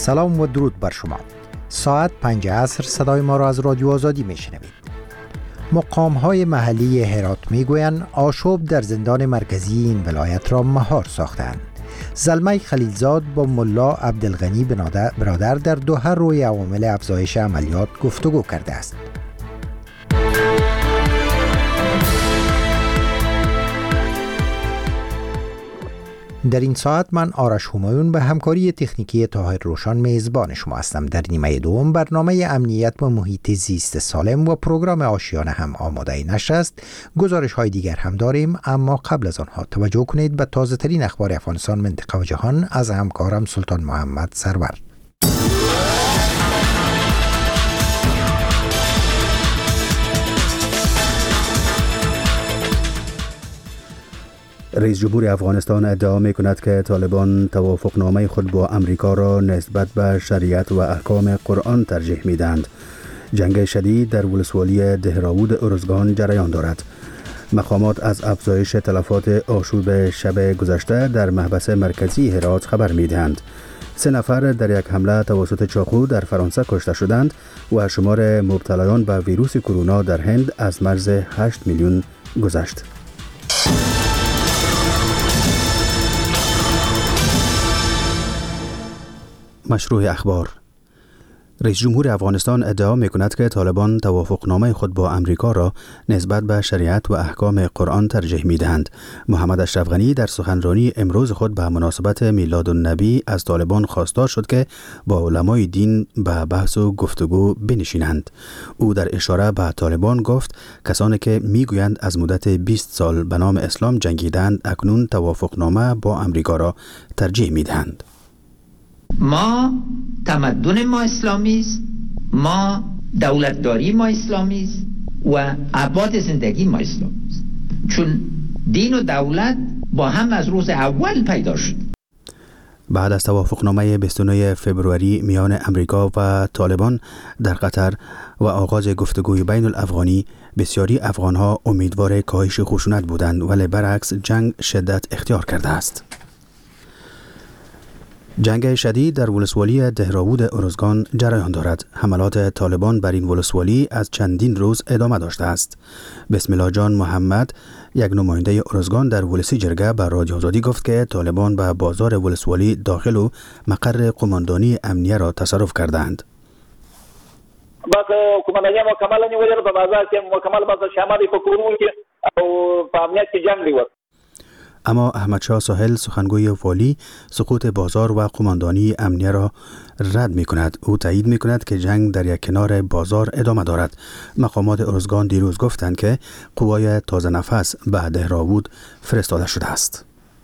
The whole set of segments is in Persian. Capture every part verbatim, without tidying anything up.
سلام و درود بر شما. ساعت پنج عصر صدای ما را از رادیو آزادی میشنوید. مقام‌های محلی هرات میگویند آشوب در زندان مرکزی این ولایت را مهار ساختند. زلمه خلیلزاد با ملا عبدالغنی برادر در دوحه روی عوامل افزایش عملیات گفتگو کرده است. در این ساعت من آرش همایون به همکاری تکنیکی طاهر روشان میزبان شما هستم. در نیمه دوم برنامه امنیت و محیط زیست سالم و پروگرام آشیانه هم آماده نشر است. گزارش های دیگر هم داریم، اما قبل از آنها توجه کنید به تازه ترین اخبار افغانستان، منطقه و جهان از همکارم سلطان محمد سرور. رئیس جمهور افغانستان ادعا می کند که طالبان توافقنامه خود با امریکا را نسبت به شریعت و احکام قرآن ترجیح می دهند. جنگ شدید در ولسوالی دهراود ارزگان جریان دارد. مقامات از افزایش تلفات آشوب شب گذشته در محبس مرکزی هرات خبر می دهند. سه نفر در یک حمله توسط چاقو در فرانسه کشته شدند و شمار مبتلایان به ویروس کرونا در هند از مرز هشت میلیون گذشت. مشروع اخبار. رئیس جمهور افغانستان ادعا می کند که طالبان توافقنامه خود با امریکا را نسبت به شریعت و احکام قرآن ترجیح می دهند. محمد اشرف غنی در سخنرانی امروز خود به مناسبت میلاد النبی از طالبان خواستار شد که با علمای دین به بحث و گفتگو بنشینند. او در اشاره به طالبان گفت کسانی که می گویند از مدت بیست سال به نام اسلام جنگیدند اکنون توافقنامه با امریکا را ترجیح می دهند. ما تمدن ما اسلامی است، ما دولتداری ما اسلامی است و ابعاد زندگی ما اسلامی است، چون دین و دولت با هم از روز اول پیدا شد. بعد از توافقنامه بیست و نه فوریه میان امریکا و طالبان در قطر و آغاز گفتگوی بین الافغانی، بسیاری افغانها امیدوار کاهش خشونت بودند، ولی برعکس جنگ شدت اختیار کرده است. جنگ شدید در ولسوالی دهراود ارزگان جریان دارد. حملات طالبان بر این ولسوالی از چندین روز ادامه داشته است. بسم الله جان محمد، یک نماینده ارزگان در ولسی جرگه، به رادیو آزادی گفت که طالبان به بازار ولسوالی داخل و مقر قماندانی امنیه را تصرف کردند. بس قماندانی مکمل نیولې په بازار کې مکمل بازار شامل په کورونو کې او په امنیت کې جنگ دی. اما احمد شاه ساحل، سخنگوی والی، سقوط بازار و قماندانی امنیه را رد می کند. او تایید می کند که جنگ در یک کنار بازار ادامه دارد. مقامات ارزگان دیروز گفتند که قوای تازه نفس به دهراود فرستاده شده است.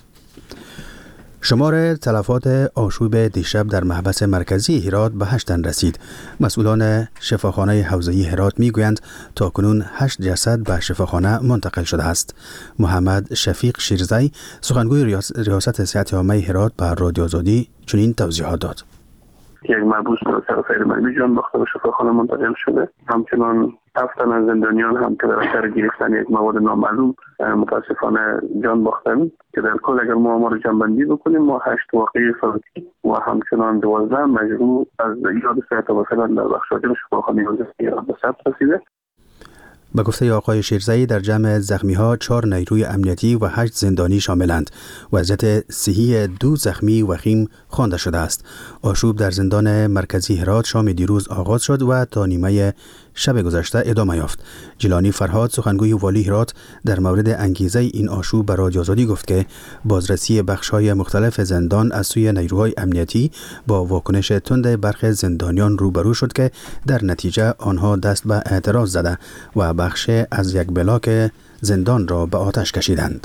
شمار تلفات آشوب دیشب در محبس مرکزی هرات به هشت تن رسید. مسئولان شفاخانه حوزه‌ای هرات میگویند تاکنون هشت جسد به شفاخانه منتقل شده است. محمد شفیق شیرزی، سخنگوی ریاست صحت عامه هرات، به رادیو آزادی چنین توضیحات داد. یک محبوس در سر مرمی جان باخته به شفاخانه منتقل شده. همچنان هفت تن از زندانیان هم که در اثر گرفتن یک مواد نامعلوم متاسفانه جان باختن، که در کل اگر ما آمار جمع‌بندی بکنیم ما هشت واقعه فوتی و همچنان دوازده مجروح از ایجاد صحت و فعلا در بخش‌های شفاخانه ایران به ثبت رسیده. به گفته آقای شیرزی، در جمع زخمی ها چهار نیروی امنیتی و هشت زندانی شاملند. وضعیت صحی دو زخمی وخیم خوانده شده است. آشوب در زندان مرکزی هرات شام دیروز آغاز شد و تا نیمه شب گذشته ادامه یافت. جیلانی فرهاد، سخنگوی والی هرات، در مورد انگیزه این آشوب به رادیو آزادی گفت که بازرسی بخش‌های مختلف زندان از سوی نیروهای امنیتی با واکنش تند برخی زندانیان روبرو شد که در نتیجه آنها دست به اعتراض زده و بخش از یک بلاک زندان را به آتش کشیدند.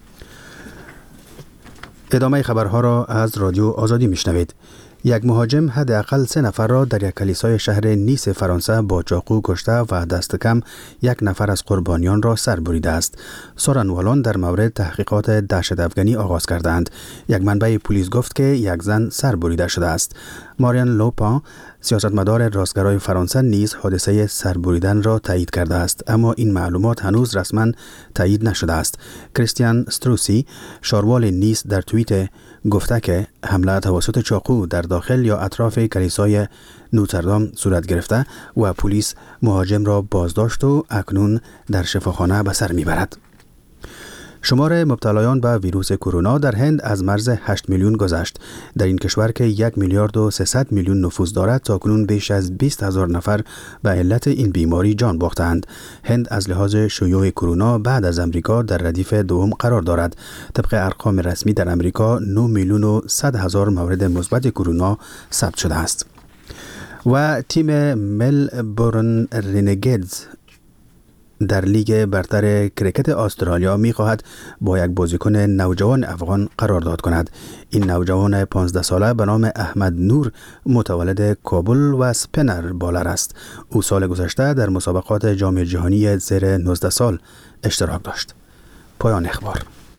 ادامه خبرها را از رادیو آزادی میشنوید. یک مهاجم حداقل سه نفر را در یک کلیسای شهر نیس فرانسه با چاقو کشته و دست کم یک نفر از قربانیان را سر بریده است. سارنوالان در مورد تحقیقات دهشت افغانی آغاز کردند. یک منبع پلیس گفت که یک زن سر بریده شده است. ماریان لوپان، سیاستمدار راستگرای فرانسه نیز حادثه سربریدن را تایید کرده است، اما این معلومات هنوز رسما تایید نشده است. کریستیان استروسی شاروال نیس در توییت گفته که حمله توسط چاقو در داخل یا اطراف کلیسای نوتردام صورت گرفته و پلیس مهاجم را بازداشت و اکنون در شفاخانه به سر میبرد. شمار مبتلایان به ویروس کرونا در هند از مرز هشت میلیون گذشت. در این کشور که یک میلیارد و سیصد میلیون نفوس دارد تاکنون بیش از بیست هزار نفر به علت این بیماری جان باختند. هند از لحاظ شیوع کرونا بعد از امریکا در ردیف دوم قرار دارد. طبق ارقام رسمی در امریکا نه میلیون و صد هزار مورد مثبت کرونا ثبت شده است. و تیم ملبورن رینگیدز در لیگ برتر کرکت استرالیا می خواهد با یک بازیکن نوجوان افغان قرارداد کند. این نوجوان پانزده ساله به نام احمد نور متولد کابل و اسپینر بالر است. او سال گذشته در مسابقات جام جهانی زیر نوزده سال اشتراک داشت. پایان اخبار.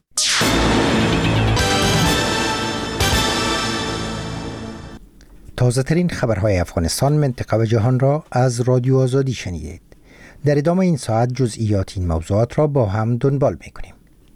تازه ترین خبرهای افغانستان، منطقه و جهان را از رادیو آزادی شنیدید. در ادامه این ساعت جزئیات این موضوعات را با هم دنبال می‌کنیم.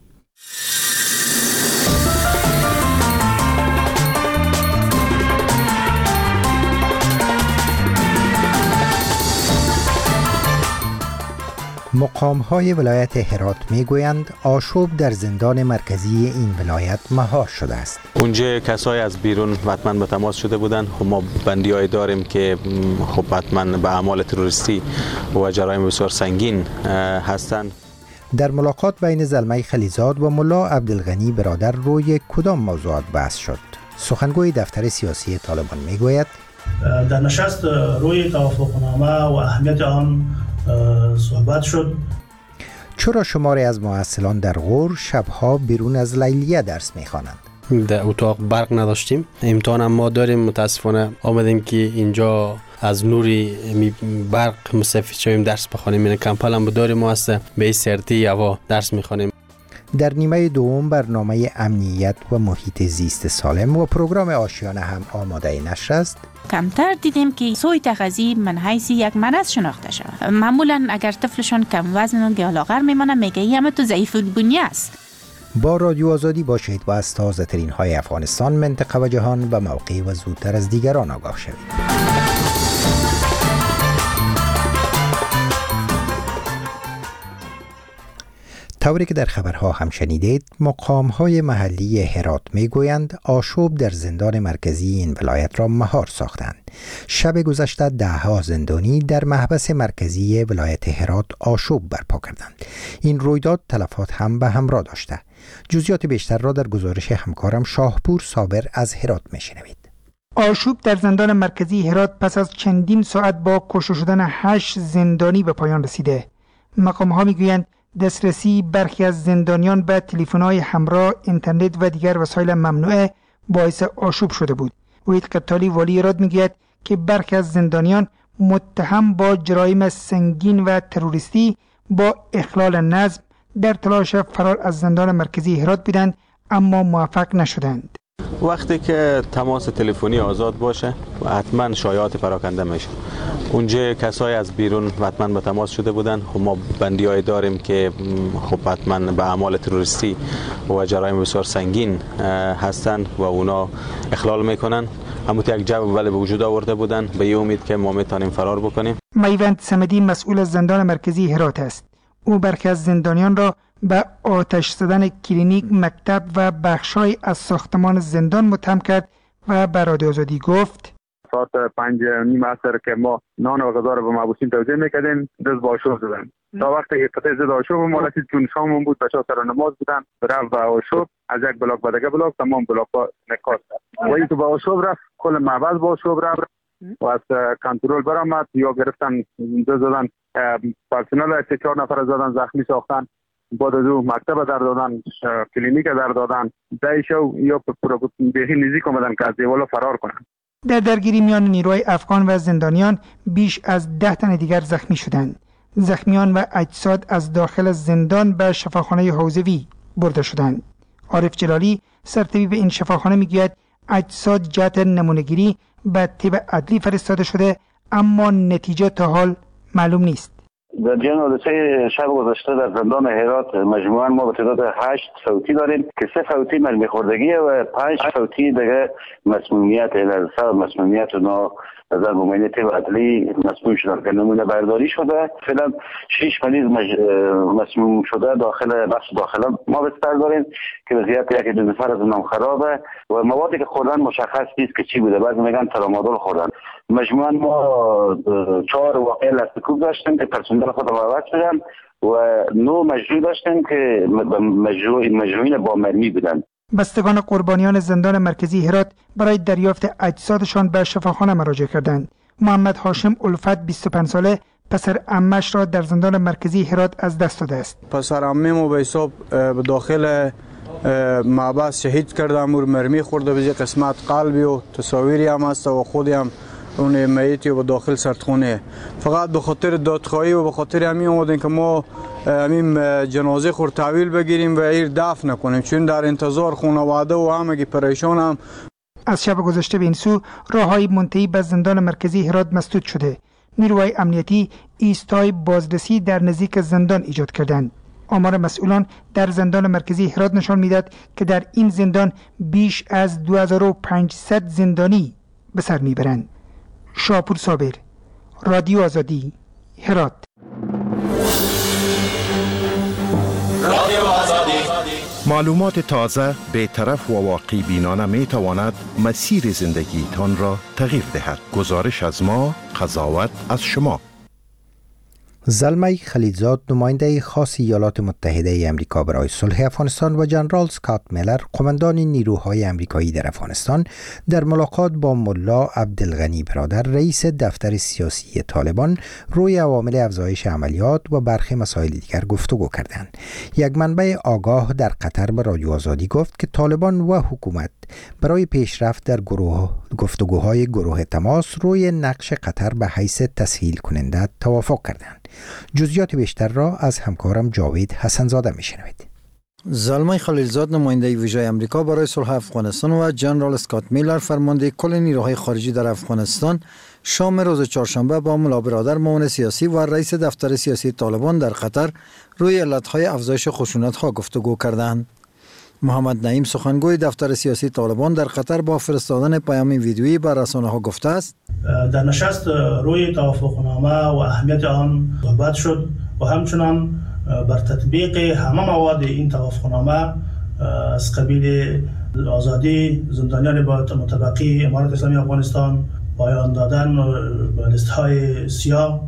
مقام‌های ولایت هرات می‌گویند آشوب در زندان مرکزی این ولایت مهار شده است. اونجا کسایی از بیرون حتما به تماس شده بودند. خب ما بندی‌های داریم که خب حتما به اعمال تروریستی و جرایم بسیار سنگین هستند. در ملاقات بین زلمه خلیزاد و ملا عبدالغنی برادر روی کدام موضوعات بحث شد؟ سخنگوی دفتر سیاسی طالبان می‌گوید در نشست روی توافقنامه و اهمیت آن صحبت شد. چرا شماری از محصلان در غور شبها بیرون از لیلیه درس می‌خوانند؟ در اتاق برق نداشتیم. امتحان هم ما داریم. متاسفانه آمدیم که اینجا از نوری برق مستفید شویم درس بخوانیم. این کمپل هم داریم، ما هست به سرتی هوا درس می‌خوانیم. در نیمه دوم برنامه امنیت و محیط زیست سالم و پروگرام آشیانه هم آماده نشر است. کمتر دیدیم که سوی تغذی من حیث یک مرض شناخته شود. معمولا اگر طفلشون کم وزن و گیالاغر میمونه میگه این تو ضعیف البنیه است. با رادیو آزادی باشید و از تازه ترین های افغانستان، منطقه و جهان به موقع و زودتر از دیگران آگاه شوید. طوری که در خبرها هم شنیدید، مقام‌های محلی هرات میگویند آشوب در زندان مرکزی این ولایت را مهار ساختند. شب گذشته ده ها زندانی در محبس مرکزی ولایت هرات آشوب برپا کردند. این رویداد تلفات هم به همراه داشته. جزئیات بیشتر را در گزارش همکارم شاهپور صابر از هرات میشنوید. آشوب در زندان مرکزی هرات پس از چندین ساعت با کشته شدن هشت زندانی به پایان رسیده. مقام‌ها میگویند دسترسی برخی از زندانیان به تلفن‌های همراه، اینترنت و دیگر وسایل ممنوعه باعث آشوب شده بود. وحید قتالی والی هرات میگوید که برخی از زندانیان متهم با جرایم سنگین و تروریستی با اخلال نظم در تلاش فرار از زندان مرکزی هرات بودند اما موفق نشدند. وقتی که تماس تلفنی آزاد باشه حتما شایعات پراکنده میشه. اونجا کسایی از بیرون حتما به تماس شده بودن. خب ما بندی‌های داریم که خب حتما به اعمال تروریستی و جرایم بسیار سنگین هستند و اونا اخلال میکنن. همون یک جو ولی به وجود آورده بودن به این امید که ما میتونیم فرار بکنیم. میوند صمدی مسئول از زندان مرکزی هرات است. او برخی از زندانیان را به آتش زدن کلینیک، مکتب و بخشای از ساختمان زندان متهم کرد و به رادیو آزادی گفت ساعت پنج نیم عصر که ما نان و غذا رو به محبوسین توزیع میکردیم دست با آشوب زدن. تا وقتی که قطعه زد آشوب ما رسید چون شامون بود بچه‌ها سر نماز بودن رفت به آشوب از یک بلاک به دیگه بلاک تمام بلاک‌ها نکاس کرد و این تو به آشوب رفت کل معبد با آشوب رفت و از کنترل برآمد یا گرفتن دو زدن پرسنل سه چهار نفر زدن زخمی ساختن بعد از او مکتب در دادن کلینیک در دادن دایشو یا بهی نزدیک آمدن که از دیوالا فرار کنند. در درگیری میان نیروهای افغان و زندانیان بیش از ده تن دیگر زخمی شدند. زخمیان و اجساد از داخل زندان به شفاخانه حوزوی برده شدند. عارف جلالی سرطبیب این شفاخانه میگوید اجساد جهت نمونه‌گیری به تیب عدلی فرستاده شده، اما نتیجه تا حال معلوم نیست. در جریان حادثه شب گذشته در زندان هرات مجموعاً ما به تعداد هشت فوتی داریم که سه فوتی مرمی خوردگی و پنج فوتی دیگه مسمومیت الارسا مسمومیت اونا در ممینه تیب عدلی مسموم شدن که نمونه برداری شده. فعلا شش مریض مج... مسموم شده داخل بخش داخل ما بستر داریم که وضعیت یکی دو نفر از اونم خرابه و موادی که خوردن مشخص نیست که چی بوده. بعضی میگن ترامادول خوردن. مجموعاً ما چهار واقعه لستکوب داشتیم که پرسنل خود عوض شدن و نو مجروح داشتیم که مجروحین با مرمی بودن. بستگان قربانیان زندان مرکزی هرات برای دریافت اجسادشان به شفاخانه مراجعه کردند. محمد هاشم الفت بیست و پنج ساله پسر عمش را در زندان مرکزی هرات از دست داده است. پسر عمیم به حساب به داخل معبد شهید کردم و مرمی خورده به قسمت قلبی و تصاویری هم هست و خودی هم اون میتی و داخل سردخونه. فقط به خاطر دادخواهی و به خاطر همین اومدیم که ما همین جنازه خور تحویل بگیریم و ایر دفن نکنیم، چون در انتظار خانواده و همگی پریشان هم. از شب گذشته به این سو راههای منتهی به زندان مرکزی هرات مسدود شده. نیروهای امنیتی ایستای بازرسی در نزدیک زندان ایجاد کردند. آمار مسئولان در زندان مرکزی هرات نشان میدهد که در این زندان بیش از دو هزار و پانصد زندانی به سر میبرند. شاپور صابر، رادیو آزادی، هرات. رادیو آزادی. معلومات تازه، بی‌طرف و واقعی بینانه می تواند مسیر زندگی تان را تغییر دهد. گزارش از ما، قضاوت از شما. زلمه خلیلزاد نماینده خاص ایالات متحده ای آمریکا برای صلح افغانستان و جنرال اسکات میلر قماندان نیروهای آمریکایی در افغانستان در ملاقات با ملا عبدالغنی برادر رئیس دفتر سیاسی طالبان روی عوامل افزایش عملیات و برخی مسائل دیگر گفتگو کردند. یک منبع آگاه در قطر به رادیو آزادی گفت که طالبان و حکومت برای پیشرفت در گروه گفتگوهای گروه تماس روی نقش قطر به حیث تسهیل کننده توافق کردند. جزئیات بیشتر را از همکارم جاوید حسنزاده میشنوید. زلمه خلیلزاد نماینده ویژه آمریکا برای صلح افغانستان و جنرال اسکات میلر فرمانده کل نیروهای خارجی در افغانستان شام روز چهارشنبه با ملا برادر معاون سیاسی و رئیس دفتر سیاسی طالبان در قطر روی علتهای افزایش خشونت‌ها گفتگو کردند. محمد نعیم سخنگوی دفتر سیاسی طالبان در قطر با فرستادن پیام ویدیویی به رسانه‌ها گفته است در نشست روی توافقنامه و اهمیت آن صحبت شد و همچنان بر تطبیق همه مواد این توافقنامه از قبیل آزادی زندانیان متبقی امارت اسلامی افغانستان، پایان دادن به لیست‌های سیاه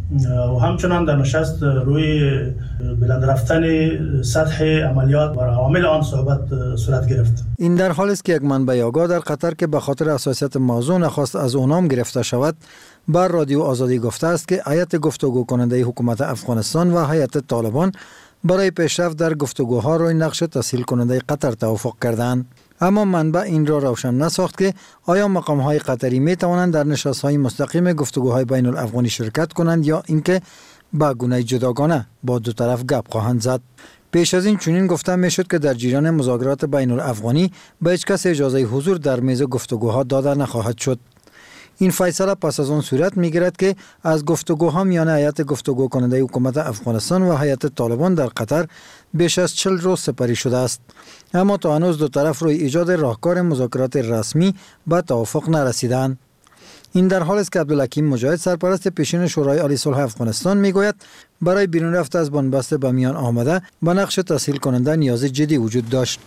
و همچنان در نشست روی بلند رفتن سطح عملیات و عوامل آن صحبت صورت گرفت. این در حالی است که یک منبع آگاه در قطر که به خاطر حساسیت موضوع نخواست از او نام گرفته شود بر رادیو آزادی گفته است که هیئت گفتگو کننده حکومت افغانستان و هیئت طالبان برای پیشرفت در گفتگوها روی نقش تسهیل کننده قطر توافق کردند. اما منبع این را روشن نساخت که آیا مقام‌های قطری می توانند در نشست‌های مستقیم گفتگوهای بین الافغانی شرکت کنند یا اینکه با گونه جداگانه با دو طرف گپ خواهند زد. پیش از این چنین گفته میشد که در جریان مذاکرات بین الافغانی به هیچ کس اجازه حضور در میز گفتگوها داده نخواهد شد. این فیصله پس از آن صورت میگیرد که از گفتگوها میان هیئت گفتگو کننده حکومت افغانستان و هیئت طالبان در قطر بیش از چهل روز سپری شده است، اما تا هنوز دو طرف روی ایجاد راهکار مذاکرات رسمی به توافق نرسیدند. این در حالی است که عبدالحکیم مجاهد سرپرست پیشین شورای عالی صلح افغانستان میگوید برای بیرون رفت از بنبست به میان آمده به نقش تسهیل کننده نیاز جدی وجود داشت.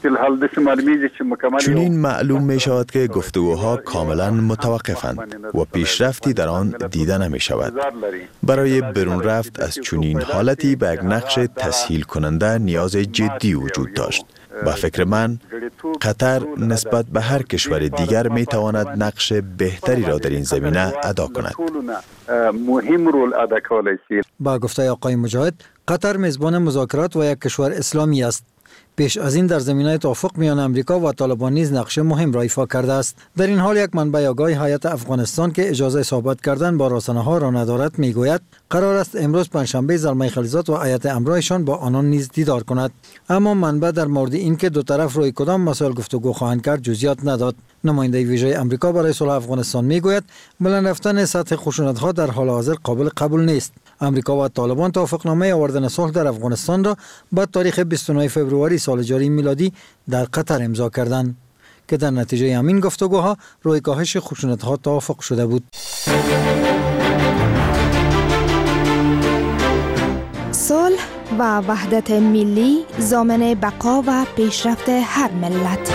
چنین معلوم می شود که گفتگوها کاملا متوقفند و پیشرفتی در آن دیده نمی شود. برای بیرون رفت از چنین حالتی به یک نقش تسهیل کننده نیاز جدی وجود داشت. با فکر من قطر نسبت به هر کشور دیگر می تواند نقش بهتری را در این زمینه ادا کند. با گفته آقای مجاهد قطر میزبان مذاکرات و یک کشور اسلامی است. پیش از این در زمینه توافق میان امریکا و طالبان نیز نقش مهم را ایفا کرده است. در این حال یک منبع آگاه هیئت افغانستان که اجازه صحبت کردن با رسانه‌ها را ندارد میگوید قرار است امروز پنجشنبه زلمه خلیزات و هیئت همراهشان با آنان نیز دیدار کند. اما منبع در مورد اینکه دو طرف روی کدام مسائل گفتگو خواهند کرد جزئیات نداد. نماینده ویژه امریکا برای صلح افغانستان میگوید بلند رفتن سطح خشونت‌ها در حال حاضر قابل قبول نیست. امریکا و طالبان توافقنامه آوردن صلح در افغانستان را با تاریخ بیست و نه فوریه سال جاری میلادی در قطر امضا کردند که در نتیجه همین گفتگوها روی کاهش خشونت‌ها توافق شده بود. صلح و وحدت ملی ضامن بقا و پیشرفت هر ملت.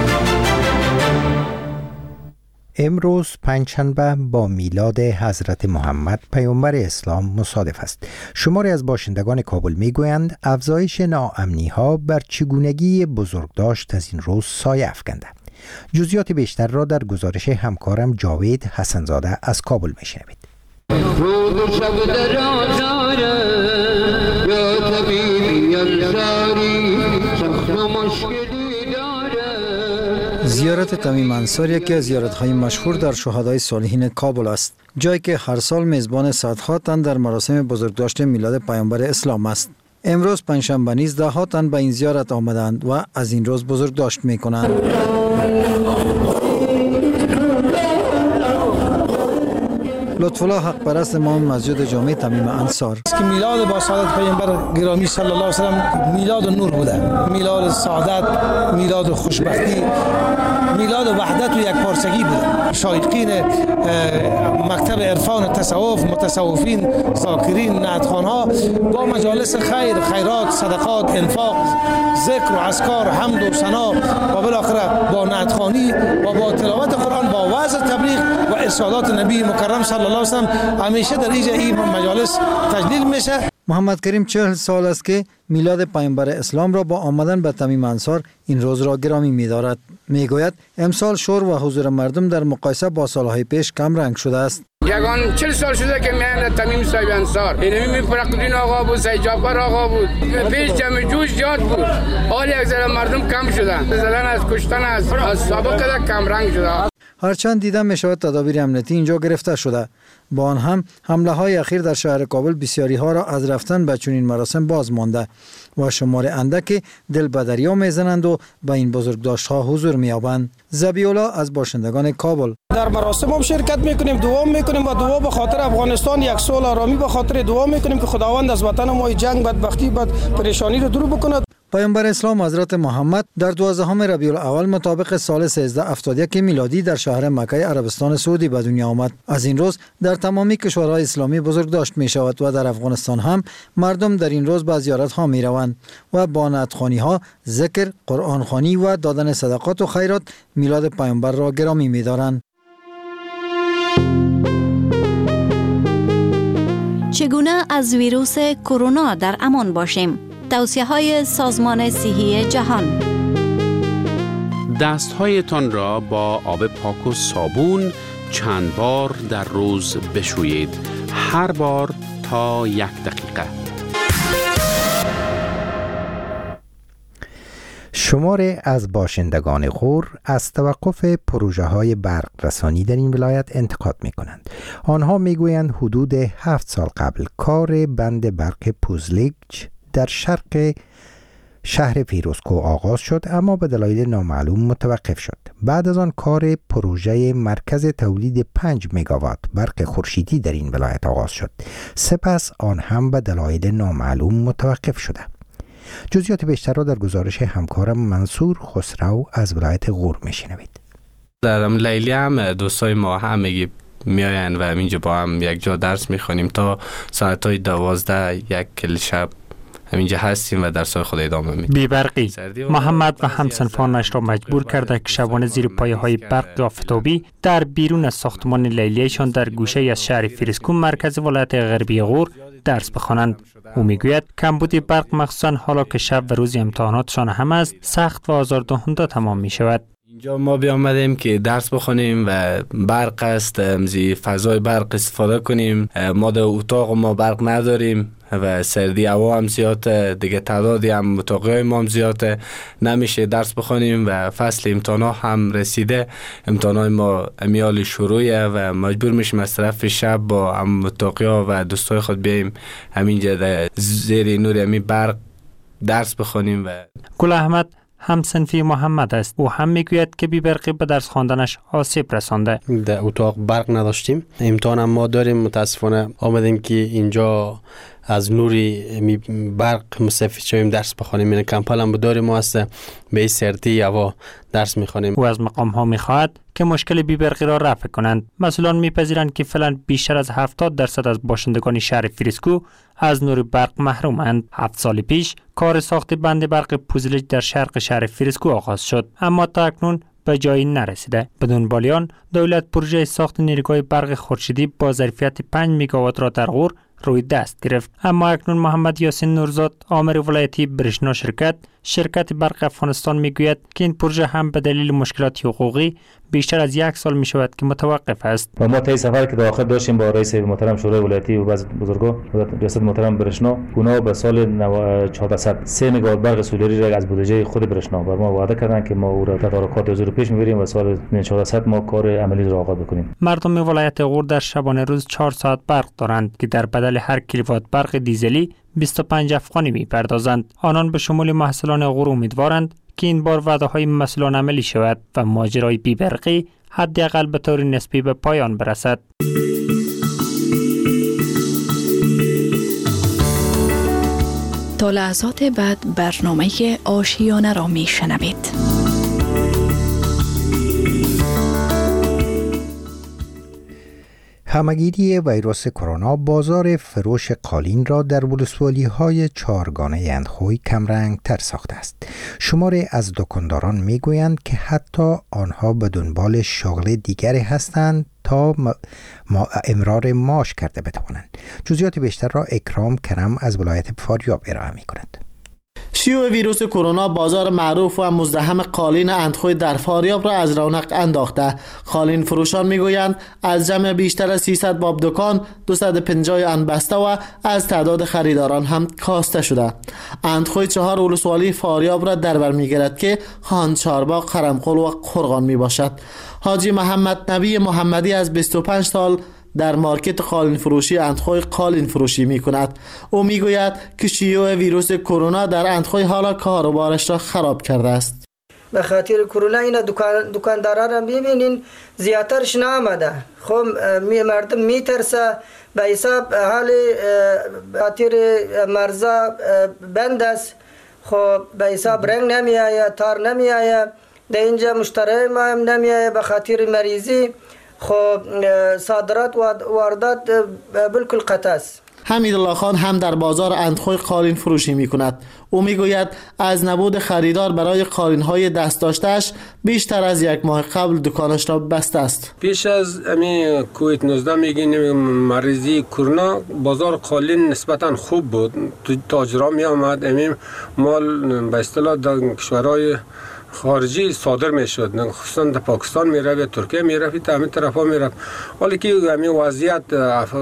امروز پنجشنبه با میلاد حضرت محمد پیامبر اسلام مصادف است. شماری از باشندگان کابل میگویند افزایش ناامنی‌ها بر چگونگی بزرگداشت از این روز سایه افکنده. جزئیات بیشتر را در گزارش همکارم جاوید حسنزاده از کابل میشنوید. زیارت تمیم انصار یکی از زیارت‌های مشهور در شهدای صالحین کابل است، جایی که هر سال میزبان صدها تن در مراسم بزرگداشت میلاد پیامبر اسلام است. امروز پنجشنبه نیز ده ها تن به این زیارت آمدند و از این روز بزرگداشت می‌کنند. لطفالله حق پرست امام مسجد جامع تمیم انصار که میلاد با سعادت پیامبر گرامی صلی الله علیه و سلم میلاد نور بوده، میلاد سعادت، میلاد خوشبختی، میلاد وحدت و یکپارچگی بوده. شایقین مکتب عرفان تصوف، متصوفین، ذاکرین، نعتخوان‌ها با مجالس خیر، خیرات، صدقات، انفاق، ذکر و اذکار، حمد و ثنا و بالاخره با نعتخوانی و با تلاوت قرآن، با وعظ تبلیغ و ارشادات نبی مکرم صلی الله علیه و سلم همیشه در اینجا این مجالس تجلیل میشه. محمد کریم چهل سال است که میلاد پیامبر اسلام را با آمدن به تمیم انصار این روز را گرامی می‌دارد. میگوید امسال شور و حضور مردم در مقایسه با سالهای پیش کم رنگ شده است. یگان چهل سال شده که میان تمیم صاحب انصار اینمی فرقدین آقا بود، سید جعفر آقا بود، پیش جمع جوش زیاد بود، حال یک ذره مردم کم شدن، زدن از کشتن از از سابق کم رنگ شده. هرچند دیده می شود تدابیر امنیتی اینجا گرفته شده، با آن هم حمله های اخیر در شهر کابل بسیاری ها را از رفتن به چنین مراسم باز مانده و شمار اندکی دل به دریا میزنند و به این بزرگداشت ها حضور مییابند. ذبیح‌الله از باشندگان کابل: در مراسم هم شرکت میکنیم، دعا میکنیم و دعا به خاطر افغانستان، یک صلح آرامی به خاطر دعا میکنیم که خداوند از وطن ما جنگ، بدبختی، بد پریشانی رو دور بکند. پیامبر اسلام حضرت محمد در دوازدهم ربیع الاول مطابق سال سیزده هفتاد و یک میلادی در شهر مکه عربستان سعودی به دنیا آمد. از این روز در تمامی کشورهای اسلامی بزرگداشت می شود و در افغانستان هم مردم در این روز به زیارت ها می روند و با نعتخوانی ها، ذکر، قرآن خوانی و دادن صدقات و خیرات میلاد پیامبر را گرامی می دارند. چگونه از ویروس کرونا در امان باشیم؟ توصیه های سازمان صحی جهان: دستهایتان را با آب پاک و صابون چند بار در روز بشویید، هر بار تا یک دقیقه. شماری از باشندگان غور از توقف پروژه های برق رسانی در این ولایت انتقاد می کنند. آنها می گویند حدود هفت سال قبل کار بند برق پوزلیگ در شرق شهر فیروزکو آغاز شد، اما به دلایل نامعلوم متوقف شد. بعد از آن کار پروژه مرکز تولید پنج مگاوات برق خورشیدی در این ولایت آغاز شد، سپس آن هم به دلایل نامعلوم متوقف شده. جزئیات بیشتر را در گزارش همکارم منصور خسرو از ولایت غور میشنوید. در لیلی هم دوستای ما همگی میاین و اینجا با هم یک جا درس میخوانیم تا ساعت های دوازده یک کل شب همینجا هستیم و درس های خود ادامه میدیم. بی‌برقی محمد و همسنفانش را مجبور کرده که شبانه زیر پایه های برق آفتابی در بیرون از ساختمان لیلیشان در گوشه از شهر فیروزکو مرکز ولایت غربی غور درس بخوانند. او میگوید کمبود برق مخصوصا حالا که شب و روز امتحاناتشان هم است سخت و آزاردهنده تمام می شود. اینجا ما بیامدیم که درس بخونیم و برق است، مزی فضای برق استفاده کنیم. ما در اتاق ما برق نداریم و سردی هوا هم زیاده، دیگه تعدادی هم اتاقای ما هم زیاده، نمیشه درس بخونیم و فصل امتحانا هم رسیده. امتحانای ما امیال شروعه و مجبور میشیم از طرف شب با هم اتاقیا و دوستای خود بیاییم همینجا زیر نور امی برق درس بخونیم. و گل احمد هم صنفی محمد است. او هم میگوید که بی برقی به درس خواندنش آسیب رسانده. در اتاق برق نداشتیم، امتحان هم ما داریم. متاسفانه آمدیم که اینجا از نوری برق مستفید شویم درس بخوانیم. این کمپال هم داریم ما هست، به سردی هوا درس میخوانیم. او از مقام ها میخواهد که مشکل بی برقی را رفع کنند. مسئولان میپذیرند که فعلا بیشتر از هفتاد درصد از باشندگان شهر فریسکو از نور برق محرومند. هفت سال پیش کار ساخت بند برق پوزلج در شرق شهر فریسکو آغاز شد، اما تا اکنون به جایی نرسیده. بدون بالیان دولت پروژه ساخت نیروگاه برق خورشیدی با ظرفیت پنج مگاوات را در غور روی دست گرفت، اما اکنون محمد یاسین نورزاد آمر ولایتی برشنا شرکت شرکت برق افغانستان میگوید که این پروژه هم به دلیل مشکلات حقوقی بیشتر از یک سال می شود که متوقف است. و ما طی سفر که داخل داشتیم با رئیس محترم شورای ولایتی و بعض بزرگان ریاست محترم برشنا، اونا به سال چهارصد و سه مگاوات برق سولری را از بودجه خود برشنا بر ما وعده کردند که ما او را تدارکات از رو پیش میبریم و سال چهارصد ما کار عملی را آغاز بکنیم. مردم ولایت غور در شبانه روز چهار ساعت برق دارند که در بدل هر کیلووات برق دیزلی بیست و پنج افغانی میپردازند. آنان به شمول محصولان غور امیدوارند که این بار وعده های مسئولان عملی شود و ماجرای بی برقی حداقل به طور نسبی به پایان برسد. تا لحظات بعد برنامه آشیانه را میشنوید. همگیری ویروس کرونا بازار فروش قالین را در ولسوالی های چهارگانه اندخوی کمرنگ تر ساخته است. شماری از دکانداران می گویند که حتی آنها به دنبال شغل دیگری هستند تا ما امرار معاش کرده بتوانند. جزئیات بیشتر را اکرام کرم از ولایت فاریاب ارائه می کند. شیوع ویروس کرونا بازار معروف و مزدحم قالین اندخوی در فاریاب را از رونق انداخته. قالین فروشان میگویند از جمع بیشتر از سیصد باب دکان دویست و پنجاه آن بسته و از تعداد خریداران هم کاسته شده. اندخوی چهار ولسوالی فاریاب را در بر میگیرد که خان چارباغ، خرمخول و قرغان می باشد. حاجی محمد نبی محمدی از بیست و پنج سال در مارکت قالین فروشی اندخوی قالین فروشی می کند. او می گوید که شیوع ویروس کرونا در اندخوی حالا کاروبارش را خراب کرده است. به خاطر کرونا اینا دکان دکاندارا را ببینین زیاترش نامده. خب می مردم می ترسه به حساب حال خاطر مرزا بند است. خب به حساب رنگ نمی آید، تار نمی آید، در اینجا مشتری ما هم نمی آید به خاطر مریضی. خب صادرات و واردات بالکل قطع است. حمیدالله خان هم در بازار اندخوی قالین فروشی می کند. او می گوید از نبود خریدار برای قالین های دست داشتهش بیشتر از یک ماه قبل دکانش را بسته است. پیش از امی کووید نوزده میگین مریضی کرونا بازار قالین نسبتا خوب بود. تاجرها می آمد امی مال به اصطلاح در کشورهای خارجی صادر میشد، خصوصا در پاکستان میرفت، ترکیه میرفت، همین طرفا میرفت. ولی که همین وضعیت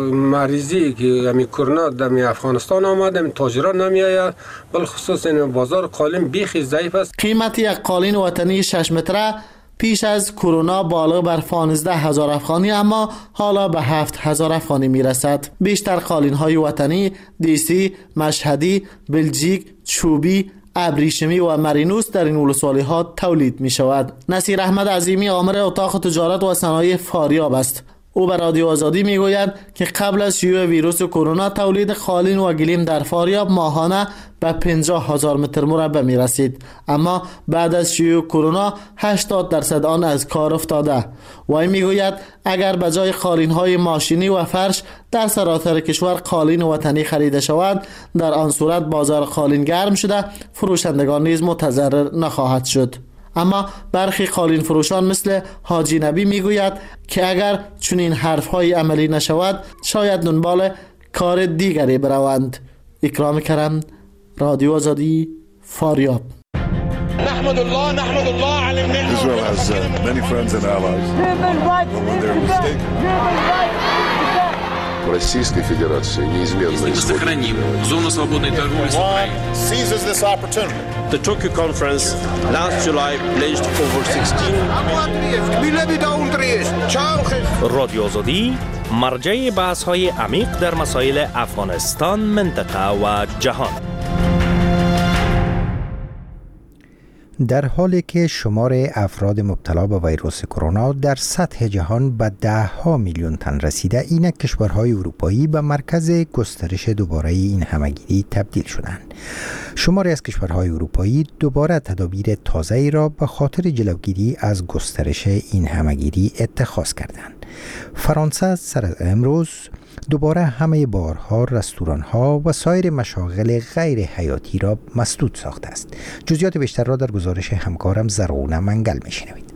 مریضی که همین کرونا در افغانستان آمد، همین تاجران نمیآید، بل خصوص این بازار قالین بیخی ضعیف است. قیمت یک قالین وطنی شش متره پیش از کرونا بالغ بر پانزده هزار افغانی اما حالا به هفت هزار افغانی میرسد. بیشتر قالین های وطنی دیسی، مشهدی، بلژیک، چوبی، ابریشمی و مرینوس در این ولسوالی ها تولید می شود. نصیر احمد عظیمی آمر اتاق تجارت و صنایع فاریاب است. او به رادیو آزادی می گوید که قبل از شیوع ویروس کرونا تولید قالین و گلیم در فاریاب ماهانه به پنجاه هزار متر مربع می رسید، اما بعد از شیوع کرونا هشتاد درصد آن از کار افتاده. وی می گوید اگر به جای قالین های ماشینی و فرش در سراسر کشور قالین وطنی خریده شود، در آن صورت بازار قالین گرم شده، فروشندگان نیز متضرر نخواهد شد. اما برخی قالین فروشان مثل حاجی نبی میگوید که اگر چنین حرفهای عملی نشود شاید دنبال کار دیگری بروند. اکرام کرم، رادیو آزادی، فاریاب. نحمد الله نحمد الله على النعمة. Israel has uh, many friends and allies. But when they're mistaken. Российской Федерации неизменно сохраним зону свободной торговли с Украиной. Seizes this opportunity. The Tokyo conference last July pledged over sixteen. رادیو آزادی مرجع بحث‌های عمیق در مسائل افغانستان، منطقه و جهان. در حالی که شمار افراد مبتلا به ویروس کرونا در سطح جهان به ده ها میلیون تن رسیده، اینک کشورهای اروپایی به مرکز گسترش دوباره این همهگیری تبدیل شدند. شماری از کشورهای اروپایی دوباره تدابیر تازه‌ای را به خاطر جلوگیری از گسترش این همهگیری اتخاذ کردند. فرانسه سر از امروز دوباره همه بارها، رستوران‌ها و سایر مشاغل غیر حیاتی را مسدود ساخته است. جزئیات بیشتر را در گزارش همکارم زرغونه منگل می‌شنوید.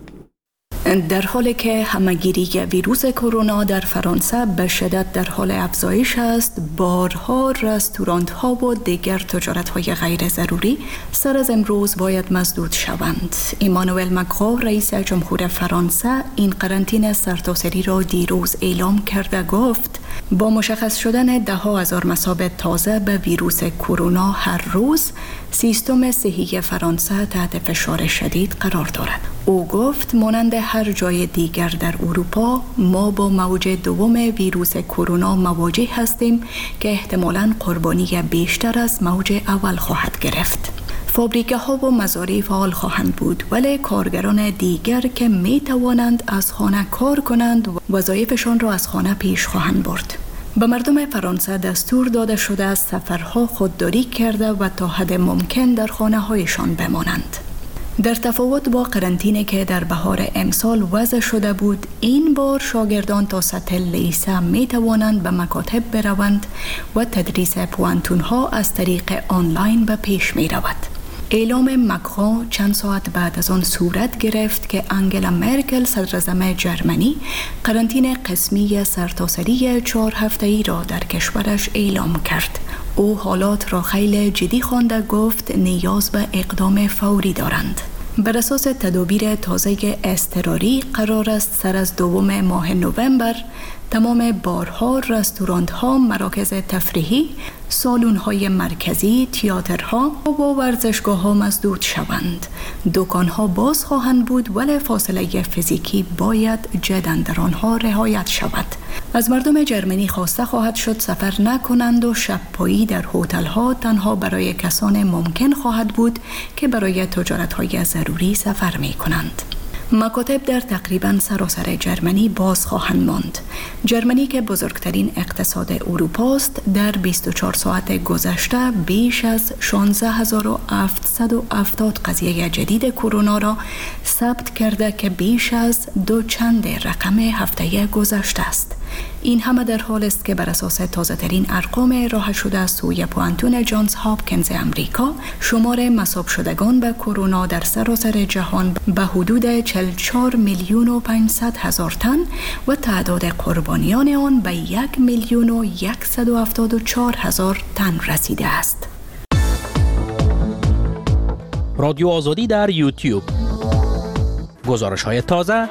در حالی که همهگیری ویروس کرونا در فرانسه به شدت در حال افزایش است، بارها، رستوران‌ها و دیگر تجارت‌های غیر ضروری سر از امروز باید مسدود شوند. ایمانوئل ماکرون رئیس جمهور فرانسه این قرنطینه سرتاسری را دیروز اعلام کرده گفت با مشخص شدن ده ها هزار مصاب تازه به ویروس کرونا هر روز، سیستم صحی فرانسه تحت فشار شدید قرار دارد. او گفت مانند هر جای دیگر در اروپا ما با موج دوم ویروس کرونا مواجه هستیم که احتمالاً قربانی بیشتر از موج اول خواهد گرفت. فابریکه ها و مزارع فعال خواهند بود، ولی کارگران دیگر که می توانند از خانه کار کنند وظایفشان را از خانه پیش خواهند برد. به مردم فرانسه دستور داده شده از سفرها خودداری کرده و تا حد ممکن در خانه هایشان بمانند. در تفاوت با قرنطینه که در بهار امسال وضع شده بود، این بار شاگردان تا سطح لیسه می توانند به مکاتب بروند و تدریس پوانتون ها از طریق آنلاین به پیش می رود. اعلام ماکرون چند ساعت بعد از آن صورت گرفت که آنگلا مرکل صدراعظم جرمنی قرنطینه قسمی سرتاسری چهار هفته‌ای را در کشورش اعلام کرد. او حالات را خیلی جدی خوانده گفت نیاز به اقدام فوری دارند. بر اساس تدابیر تازه اضطراری قرار است سر از دوم ماه نوامبر تمام بارها، رستوران‌ها، مراکز تفریحی، سالن‌های مرکزی، تئاترها و ورزشگاه‌ها مسدود شوند. دکان‌ها باز خواهند بود ولی فاصله فیزیکی باید جداً در آنها رعایت شود. از مردم جرمنی خواسته خواهد شد سفر نکنند و شب‌پایی در هتل‌ها تنها برای کسان ممکن خواهد بود که برای تجارت‌های ضروری سفر می‌کنند. مکاتب در تقریباً سراسر جرمنی باز خواهند ماند. جرمنی که بزرگترین اقتصاد اروپا است، در بیست و چهار ساعت گذشته بیش از شانزده هزار و هفتصد و هفتاد قضیه جدید کرونا را ثبت کرده که بیش از دو چند رقم هفته گذشته است. این همه در حال است که بر اساس تازه ترین ارقام راه شده از سوی پوانتون جانز هاپکینز امریکا، شمار مصاب شدگان به کرونا در سراسر جهان به حدود چهل و چهار میلیون و پانصد هزار تن و تعداد قربانیان آن به یک میلیون و صد و هفتاد و چهار هزار تن رسیده است. رادیو آزادی در یوتیوب. گزارش های تازه.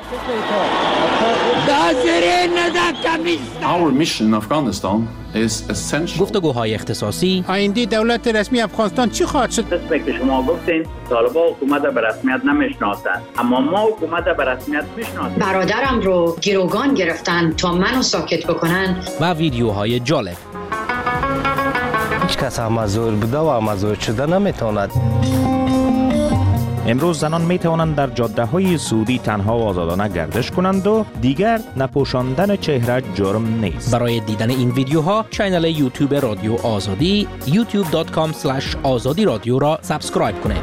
Our mission in Afghanistan is essential. گفتگوهای اختصاصی. آینده دولت رسمی افغانستان چی خواهد شد؟ دست که شما گفتین طالبان حکومت به رسمیت نمیشناسند، اما ما حکومت به رسمیت میشناسیم. برادرم رو گروگان گرفتن تا منو ساکت بکنن. و ویدیوهای جالب. هیچ کس مزور بوده و مزور شده نمیتواند. امروز زنان می توانند در جاده های سعودی تنها و آزادانه گردش کنند و دیگر نپوشاندن چهره جرم نیست. برای دیدن این ویدیوها کانال یوتیوب رادیو آزادی یوتیوب دات کام اسلش آزادی رادیو را سابسکرایب کنید.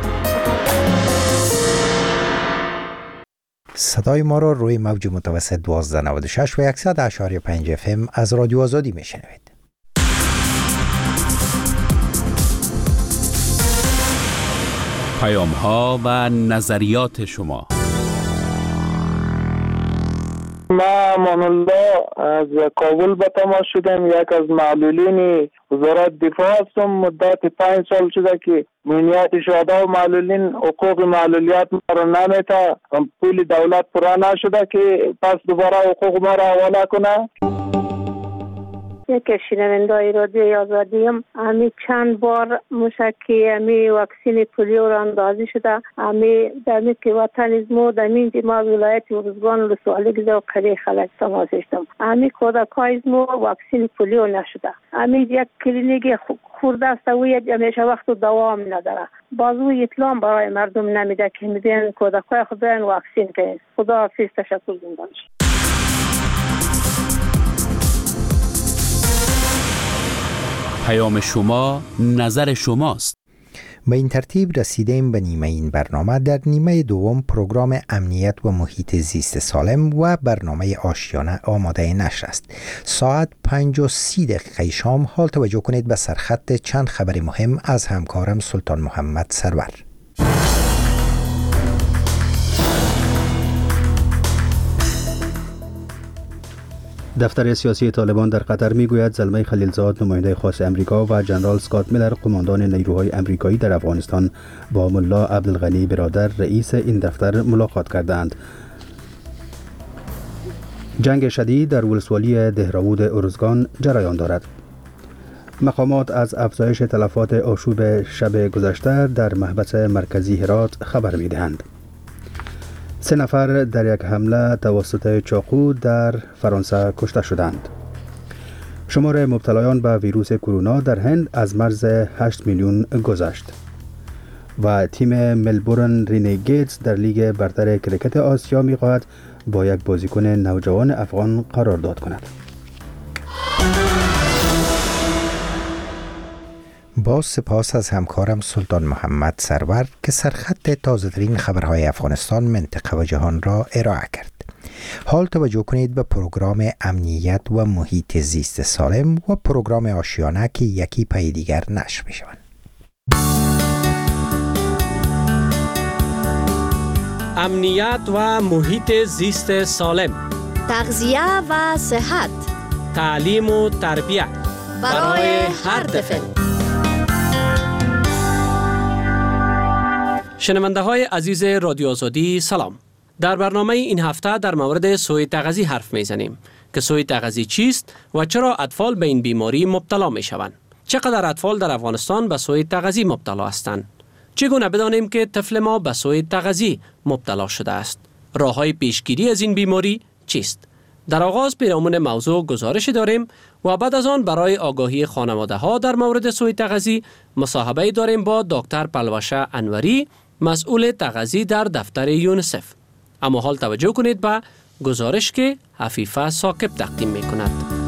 صدای ما را روی موج متوسط دوازده نود و شش و صد و شش و پنج اف ام از رادیو آزادی می شنوید. پیام ها و نظریات شما. ما امان الله از کابل به تماس شدم. یک از معلولین وزارت دفاع هستم. مدت پنج سال شده که مهمیت شهدا و معلولین حقوق معلولیت ما را نمیته. پول دولت پورا نشده که پس دوباره حقوق ما را حواله کنه. یک شنوندای رادیوی آزادیم. امی چند بار مشکی امی واکسین پولیو را اندازی شده. امی دمی که وطن از مو دمین ما ولایت ارزگان لسوالی گزه و قریه خلق تماسشتم. امی کودکای از مو واکسین پولیو نشده. امی یک کلینیک خورده است و یک همیشه وقت دوام نداره. بازو اطلاع برای مردم نمیده که میدین کودکای خود برن واکسین کنید. خدا حافظ. تشکر زنده باشید. پیام شما نظر شماست. به این ترتیب رسیدیم به نیمه این برنامه. در نیمه دوم پروگرام امنیت و محیط زیست سالم و برنامه آشیانه آماده نشر است. ساعت پنج و سی دقیقه شام حال توجه کنید به سرخط چند خبر مهم از همکارم سلطان محمد سرور. دفتر سیاسی طالبان در قطر میگوید زلمه خلیلزاد نماینده خاص امریکا و جنرال اسکات میلر قماندان نیروهای امریکایی در افغانستان با ملا عبدالغنی برادر رئیس این دفتر ملاقات کردند. جنگ شدید در ولسوالی دهراود ارزگان جریان دارد. مقامات از افزایش تلفات آشوب شب گذشته در محبس مرکزی هرات خبر میدهند. سه نفر در یک حمله توسط چاقو در فرانسه کشته شدند. شمار مبتلایان به ویروس کرونا در هند از مرز هشت میلیون گذشت. و تیم ملبورن رینیگیتس در لیگ برتر کرکت آسیا می‌خواهد با یک بازیکن نوجوان افغان قرارداد کند. با سپاس از همکارم سلطان محمد سرور که سرخط تازه‌ترین خبرهای افغانستان، منطقه و جهان را ارائه کرد. حال توجه کنید به پروگرام امنیت و محیط زیست سالم و پروگرام آشیانه که یکی پای دیگر نشر می‌شوند. امنیت و محیط زیست سالم، تغذیه و صحت، تعلیم و تربیت برای هر طفل. شنونده های عزیز رادیو آزادی سلام. در برنامه این هفته در مورد سوء تغذیه حرف میزنیم که سوء تغذیه چیست و چرا اطفال به این بیماری مبتلا می شوند. چقدر اطفال در افغانستان به سوء تغذیه مبتلا هستند؟ چگونه بدانیم که طفل ما به سوء تغذیه مبتلا شده است؟ راه‌های پیشگیری از این بیماری چیست؟ در آغاز پیرامون موضوع گزارش داریم و بعد از آن برای آگاهی خانواده ها در مورد سوء تغذیه مصاحبه داریم با دکتر پلوشه انوری، مسئول تغذیه در دفتر یونیسف. اما حال توجه کنید به گزارش که حفیفه ثاقب تقدیم می کند.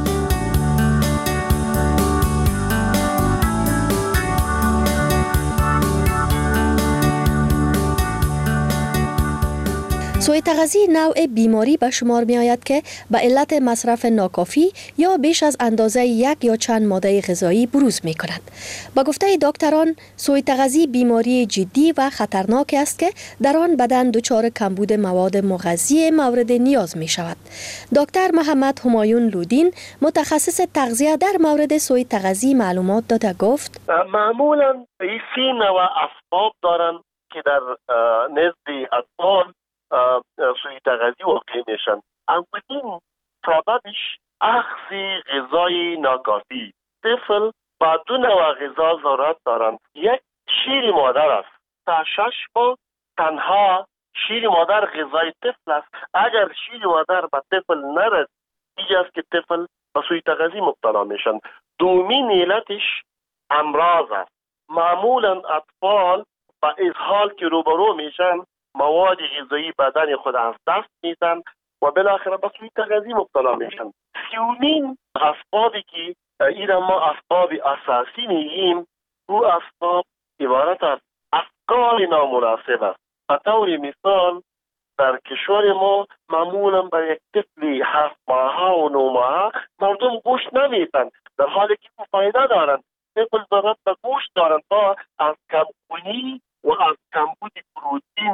سوء تغذیه نوع بیماری به شمار می آید که به علت مصرف ناکافی یا بیش از اندازه یک یا چند ماده غذایی بروز می کند. با گفته دکتران، سوء تغذیه بیماری جدی و خطرناک است که در آن بدن دچار کمبود مواد مغذی مورد نیاز می شود. دکتر محمد همایون لودین، متخصص تغذیه در مورد سوء تغذیه معلومات داده گفت: معمولا این سی نوع اسباب دارند که در نزد اطفال سوء تغذیه واقع میشن. اولین سببش اخذ غذای ناکافی. طفل با دو نوع غذا ضرورت دارند. یک شیر مادر است. تا شش ماه تنها شیر مادر غذای طفل است. اگر شیر مادر به طفل نرسد، دیگه است که طفل به سوء تغذیه مبتلا میشن. دومین علتش امراض است. معمولا اطفال با از حال که روبرو میشن مواد غذایی بدن خود از دست میدن و بالاخره به سوء تغذیه مبتلا میشن. سیومین اسبابی که این ما اسباب اساسی میگیم، او اسباب عبارت از افکار نامناسب است. به طور مثال در کشور ما معمولا به یک طفل هفت ماهه و نه ماهه مردم گوشت نمیتن، در حالی که او فایده دارن. طفل ضرورت به گوشت دارن تا از کمخونی و از کمبود پروتئین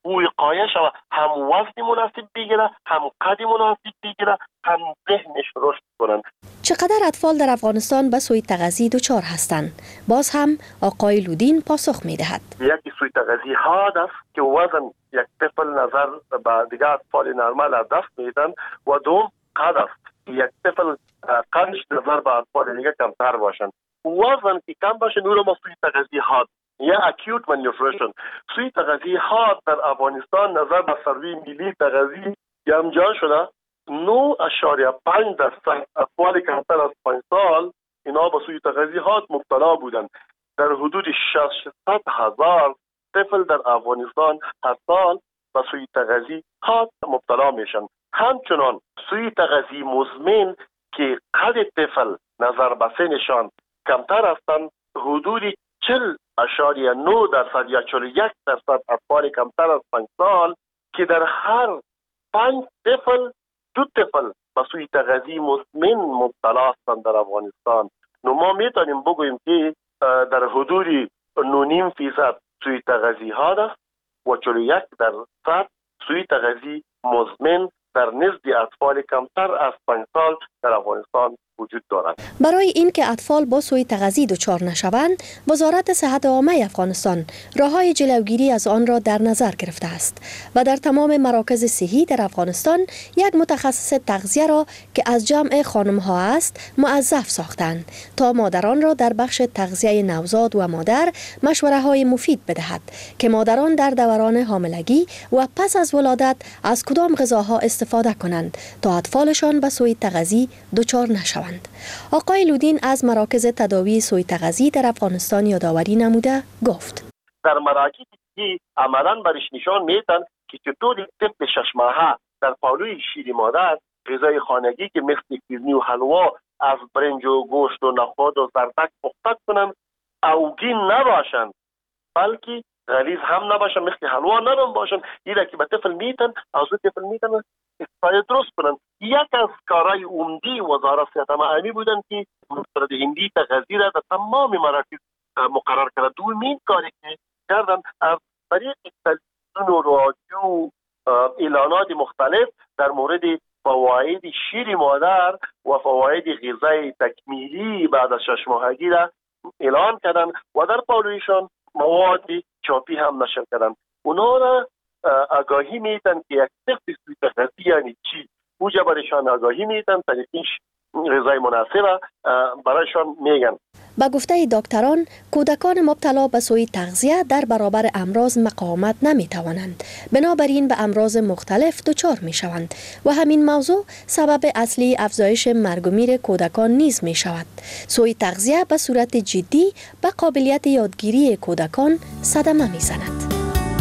وقایه شود، هم وزن مناسب بگیره، هم قد مناسب بگیره، هم ذهنش رشد کنند. چقدر اطفال در افغانستان به سوی تغذی دچار هستند؟ باز هم آقای لودین پاسخ می‌دهد. یکی سوی تغذی ها است که وزن یک طفل نظر به دیگر اطفال نرمال از دست میدن و دوم قد است. یک طفل قدش نظر به اطفال دیگر کمتر باشند. وزن که کم باشه نور ما سوی تغذی ها یا اکیوت مالنیوتریشن. سوی تغذی ها در افغانستان نظر به سروی ملی تغذی گمجان شده. نه اشاریه پنج درصد اطفال کمتر از پنج سال اینا به سوی تغذی ها مبتلا بودند. در حدود ششصد هزار طفل در افغانستان هر سال به سوی تغذی ها مبتلا میشن. همچنان سوی تغذی مزمن که قد طفل نظر به سنشان کمتر هستند، حدود چهل اشاریه نه درصد یا چهل و یک درصد اطفال کمتر از پنج سال که در هر پنج طفل دو طفل به سوی تغذی مزمن مبتلا هستند در افغانستان. نو ما میتونیم بگوییم که در حدود نه و نیم فیصد سوی تغذی ها است و چهل و یک درصد سوی تغذی مزمن در نزد اطفال کمتر از پنج سال در افغانستان وجود دارد. برای اینکه اطفال با سوی تغذی دچار نشوند، وزارت صحت عامه افغانستان راههای جلوگیری از آن را در نظر گرفته است و در تمام مراکز صحی در افغانستان یک متخصص تغذیه را که از جمع خانم ها است موظف ساختند تا مادران را در بخش تغذیه نوزاد و مادر مشوره های مفید بدهد که مادران در دوران حاملگی و پس از ولادت از کدام غذاها استفاده کنند تا اطفالشان به سوی تغذی دچار نشوند. آقای لودین از مراکز تداوی سوی تغذی در افغانستان یادآوری نموده گفت: در مراکزی که عملاً برش نشان میدن که چطور طفل شش ماهه در پهلوی شیر مادر غذای خانگی که مثل پیرنی و حلوا از برنج و گوشت و نخود و زردک پخته کنند اوگین نباشند، بلکه غلیظ هم نباشند، مثل حلوا نرم باشند. اینا که به طفل میتن از طفل میتن استفاده درست کنند. یک از کارهای عمدی وزارت صحت عامه بودند که مستند هندی تغذیه را در تمام مراکز مقرر کرد. دومین کاری که کردن از طریق تلویزیون و رادیو اعلانات مختلف در مورد فواید شیر مادر و فواید غذای تکمیلی بعد از شش ماهگی را اعلان کردن و در پالویشان مواد چاپی هم نشر کردن. اونا را آگاهی میدن که یک طفل سوی تغذی یعنی چی، اوجا برایشان آگاهی میدن، طریقش غذای مناسب برایشان میگن. با گفته دکتران، کودکان مبتلا به سوی تغذیه در برابر امراض مقاومت نمی توانند، بنابراین به امراض مختلف دچار می شوند و همین موضوع سبب اصلی افزایش مرگ و میر کودکان نیز می شود. سوی تغذیه به صورت جدی به قابلیت یادگیری کودکان صدمه می زند.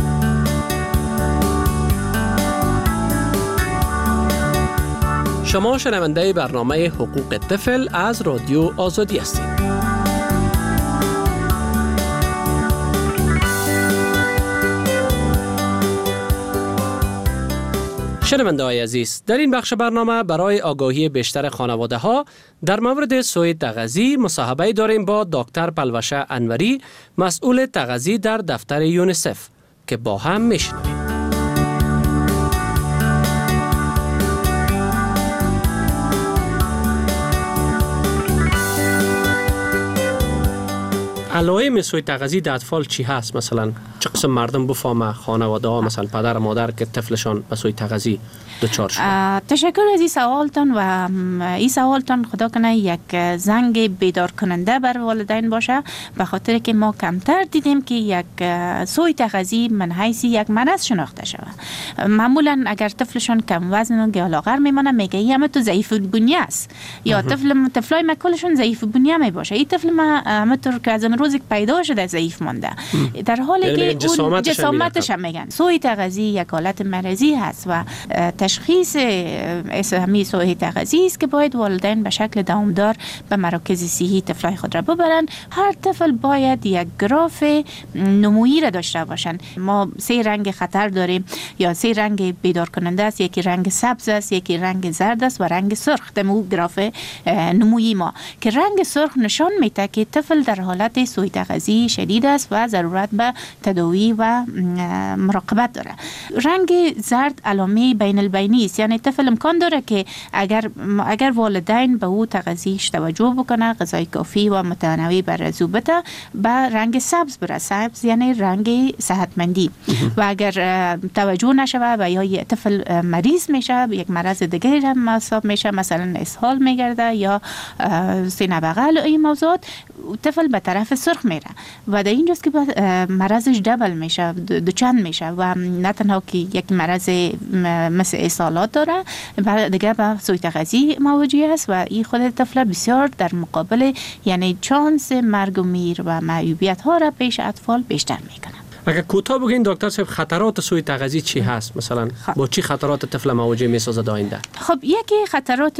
شما شنونده برنامه حقوق طفل از رادیو آزادی هستید. شنونده های عزیز، در این بخش برنامه برای آگاهی بیشتر خانواده ها در مورد سوی تغذی مصاحبه داریم با دکتر پلوشه انوری، مسئول تغذی در دفتر یونیسف که با هم میشنویم. علائم سوی تغذی در اطفال چی هست؟ مثلا چه قسم مردم بفهمه، خانواده ها، مثلا پدر و مادر که طفلشان به سوی تغذی دچار شده؟ تشکر از این سوالتان و این سوالتان خدا کنه یک زنگ بیدار کننده بر والدین باشه، به خاطر که ما کمتر دیدیم که یک سوی تغذی من حیث یک مرض شناخته شود. معمولا اگر طفلشان کم وزن و گیالاغر میمونه میگه همه تو ضعیف البنیه است، یا طفل طفلای ما کلشون ضعیف البنیه می باشه، این طفل ما همونطور که از روزی که پیدا شده ضعیف مانده، در حالی که اون جسامتش هم میگن. سوی تغذی یک حالت مرضی هست و تشخیص اسمی سوی تغذی است که باید والدین به شکل دوامدار به مراکز صحی طفلای خود را ببرن. هر طفل باید یک گراف نمویی را داشته باشن. ما سه رنگ خطر داریم یا سه رنگ بیدار کننده است، یکی رنگ سبز است، یکی رنگ زرد است و رنگ سرخ. دمو گراف نمویی ما که رنگ سرخ نشان میده که طفل در حالت سوی تغذی شدید است و ضرورت به تداوی و مراقبت داره. رنگ زرد علامه بین البینی است، یعنی طفل امکان داره که اگر اگر والدین به او تغذیش توجه بکنه، غذای کافی و متنوع برای او بده، به رنگ سبز بره. سبز یعنی رنگ صحتمندی. و اگر توجه نشه و یا طفل مریض میشه، یک مرض دیگری هم حساب میشه، مثلا اسهال میگرده یا سینه بغل، این موضوعات طفل به طرف سرخ میره و در اینجاست که مرضش دبل میشه، دوچند میشه و نه تنها که یک مرض مثل اسهالات داره، دیگه به سوی تغذی مواجه است و این خود طفل بسیار در مقابل یعنی چانس مرگ و میر و معیوبیت ها را پیش اطفال بیشتر میکنه. اگر کوتاه بگین دکتر صاحب خطرات سوی تغذی چی هست؟ مثلا خب. با چی خطرات طفل مواجه میسازد آینده؟ خب یکی خطرات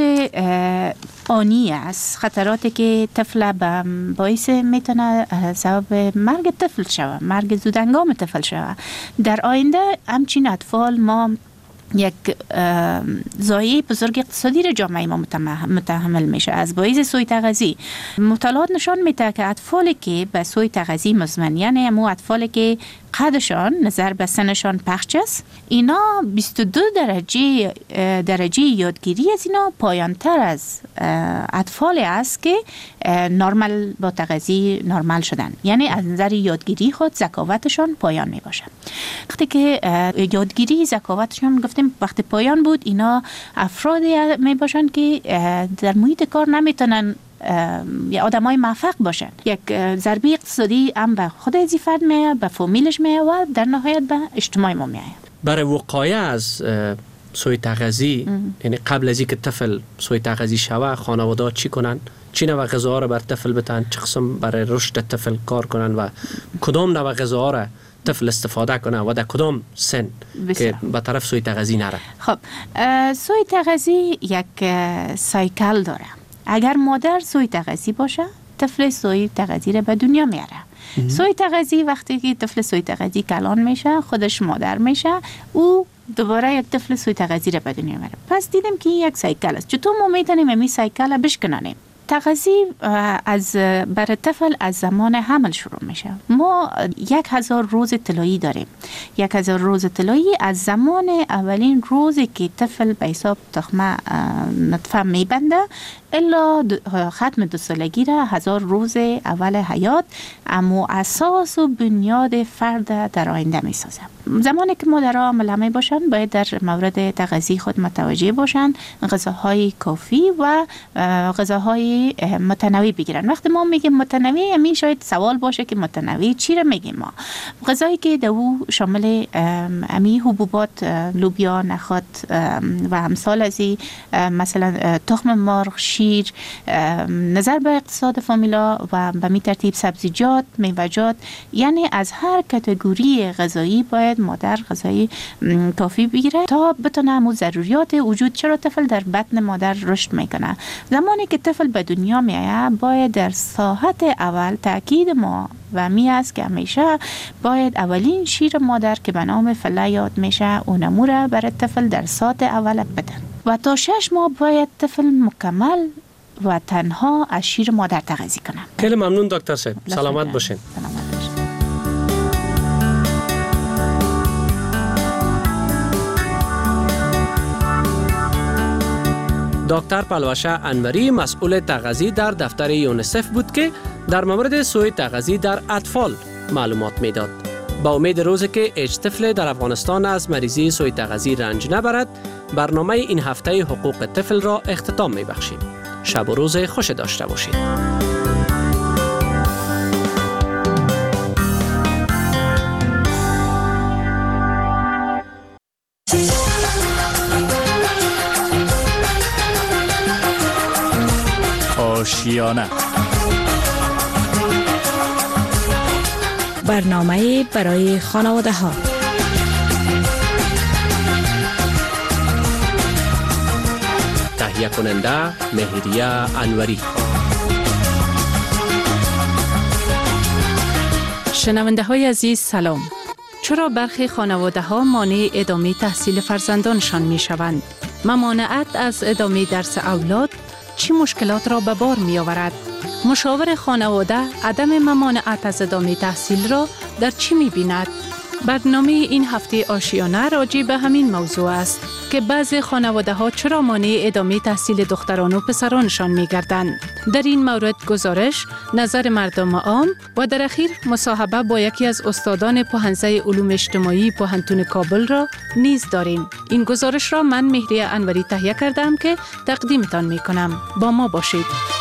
آنی است، خطراتی که طفل باعث میتونه سبب مرگ طفل شود، مرگ زودهنگام طفل شود. در آینده همچین اطفال ما یک ضایعه بزرگ اقتصادی را جامعه ما متحمل میشه از باعث سوی تغذی. مطالعات نشان میده که اطفالی که به سوی تغذی مزمن، یعنی همون اطفالی که قدشان نظر به سنشان پخش است، اینا بیست و دو درجه درجه یادگیری از اینا پایانتر از اطفالی است که نرمال با تغذی نرمال شدن، یعنی از نظر یادگیری خود ذکاوتشان پایان می باشه. وقتی که یادگیری ذکاوتشان گفتیم وقتی پایان بود، اینا افرادی می باشن که در محیط کار نمیتونن یا آدمای موفق باشن. یک ضربه اقتصادی هم به خود ازی فرد میاد، به فامیلش میاد و در نهایت به اجتماع ما میاد. برای وقایع از سوی تغذی، یعنی قبل از اینکه طفل سوی تغذی شوه، خانواده چی کنن؟ چی نوع غذاها را بر طفل بتن؟ چه قسم برای رشد طفل کار کنن و کدام نوع غذاها را طفل استفاده کنه و در کدام سن بسیار. که به طرف سوی تغذی نره؟ خب سوی تغذی یک سایکل داره. اگر مادر سوی تغذی باشه، طفل سوی تغذی را به دنیا میاره. سوی تغذی وقتی که طفل سوی تغذی کلان میشه، خودش مادر میشه، او دوباره یک طفل سوی تغذی را به دنیا میاره. پس دیدیم که یک سایکل است. چطور ما میتونیم این سایکل را بشکنانیم؟ تغذی از برای طفل از زمان حمل شروع میشه. ما یک هزار روز طلایی داریم. یک هزار روز طلایی از زمان اولین روزی که طفل به حساب تخمه نطفه میبنده الا ختم دو سالگی را هزار روز اول حیات اما اساس و بنیاد فرد در آینده میسازه. زمانی که مادرها ملمه باشن باید در مورد تغذی خود متوجه باشن، غذاهای کافی و غذاهای متنوع بگیرن. وقتی ما میگیم متنوع، همین شاید سوال باشه که متنوع چی را میگیم ما؟ غذایی که دو شامل امی حبوبات، لوبیا، نخود و امثال ازی، مثلا تخم مرغ، شیر، نظر به اقتصاد فامیلا و به می ترتیب سبزیجات، میوه‌جات، یعنی از هر کاتگوری غذایی باید مادر غذایی کافی بگیره تا بتونه همون ضروریات وجود. چرا طفل در بطن مادر رشد میکنه؟ زمانی که طفل به دنیا میایه باید در ساعت اول تاکید ما و می است که همیشه باید اولین شیر مادر که به نام فله یاد میشه اونمو را برای طفل در ساعت اول بدن و تا شش ماه باید طفل مکمل و تنها از شیر مادر تغذیه کنه. خیلی ممنون دکتر صاحب. سلامت باشین. سلامت باشین. دکتر پلوشه انوری مسئول تغذیه در دفتر یونیسف بود که در مورد سوی تغذیه در اطفال معلومات میداد. با امید روزی که هیچ طفل در افغانستان از مریضی سوی تغذیه رنج نبرد، برنامه این هفته حقوق طفل را اختتام میبخشیم. شب و روز خوش داشته باشید. آشیانه، برنامه برای خانواده ها. تهیه کننده مهریه انوری. شنونده های عزیز سلام. چرا برخی خانواده ها مانع ادامه تحصیل فرزندانشان می شوند؟ ممانعت از ادامه درس اولاد چی مشکلات را به بار می آورد؟ مشاور خانواده عدم ممانعت از ادامه تحصیل را در چی می‌بیند؟ برنامه این هفته آشیانه راجع به همین موضوع است که بعضی خانواده ها چرا مانع ادامه تحصیل دختران و پسرانشان می‌گردند. در این مورد گزارش، نظر مردم عام و در اخیر مصاحبه با یکی از استادان پوهنځی علوم اجتماعی پوهنتون کابل را نیز داریم. این گزارش را من مهری انوری تهیه کردم که تقدیمتان می‌کنم. با ما باشید.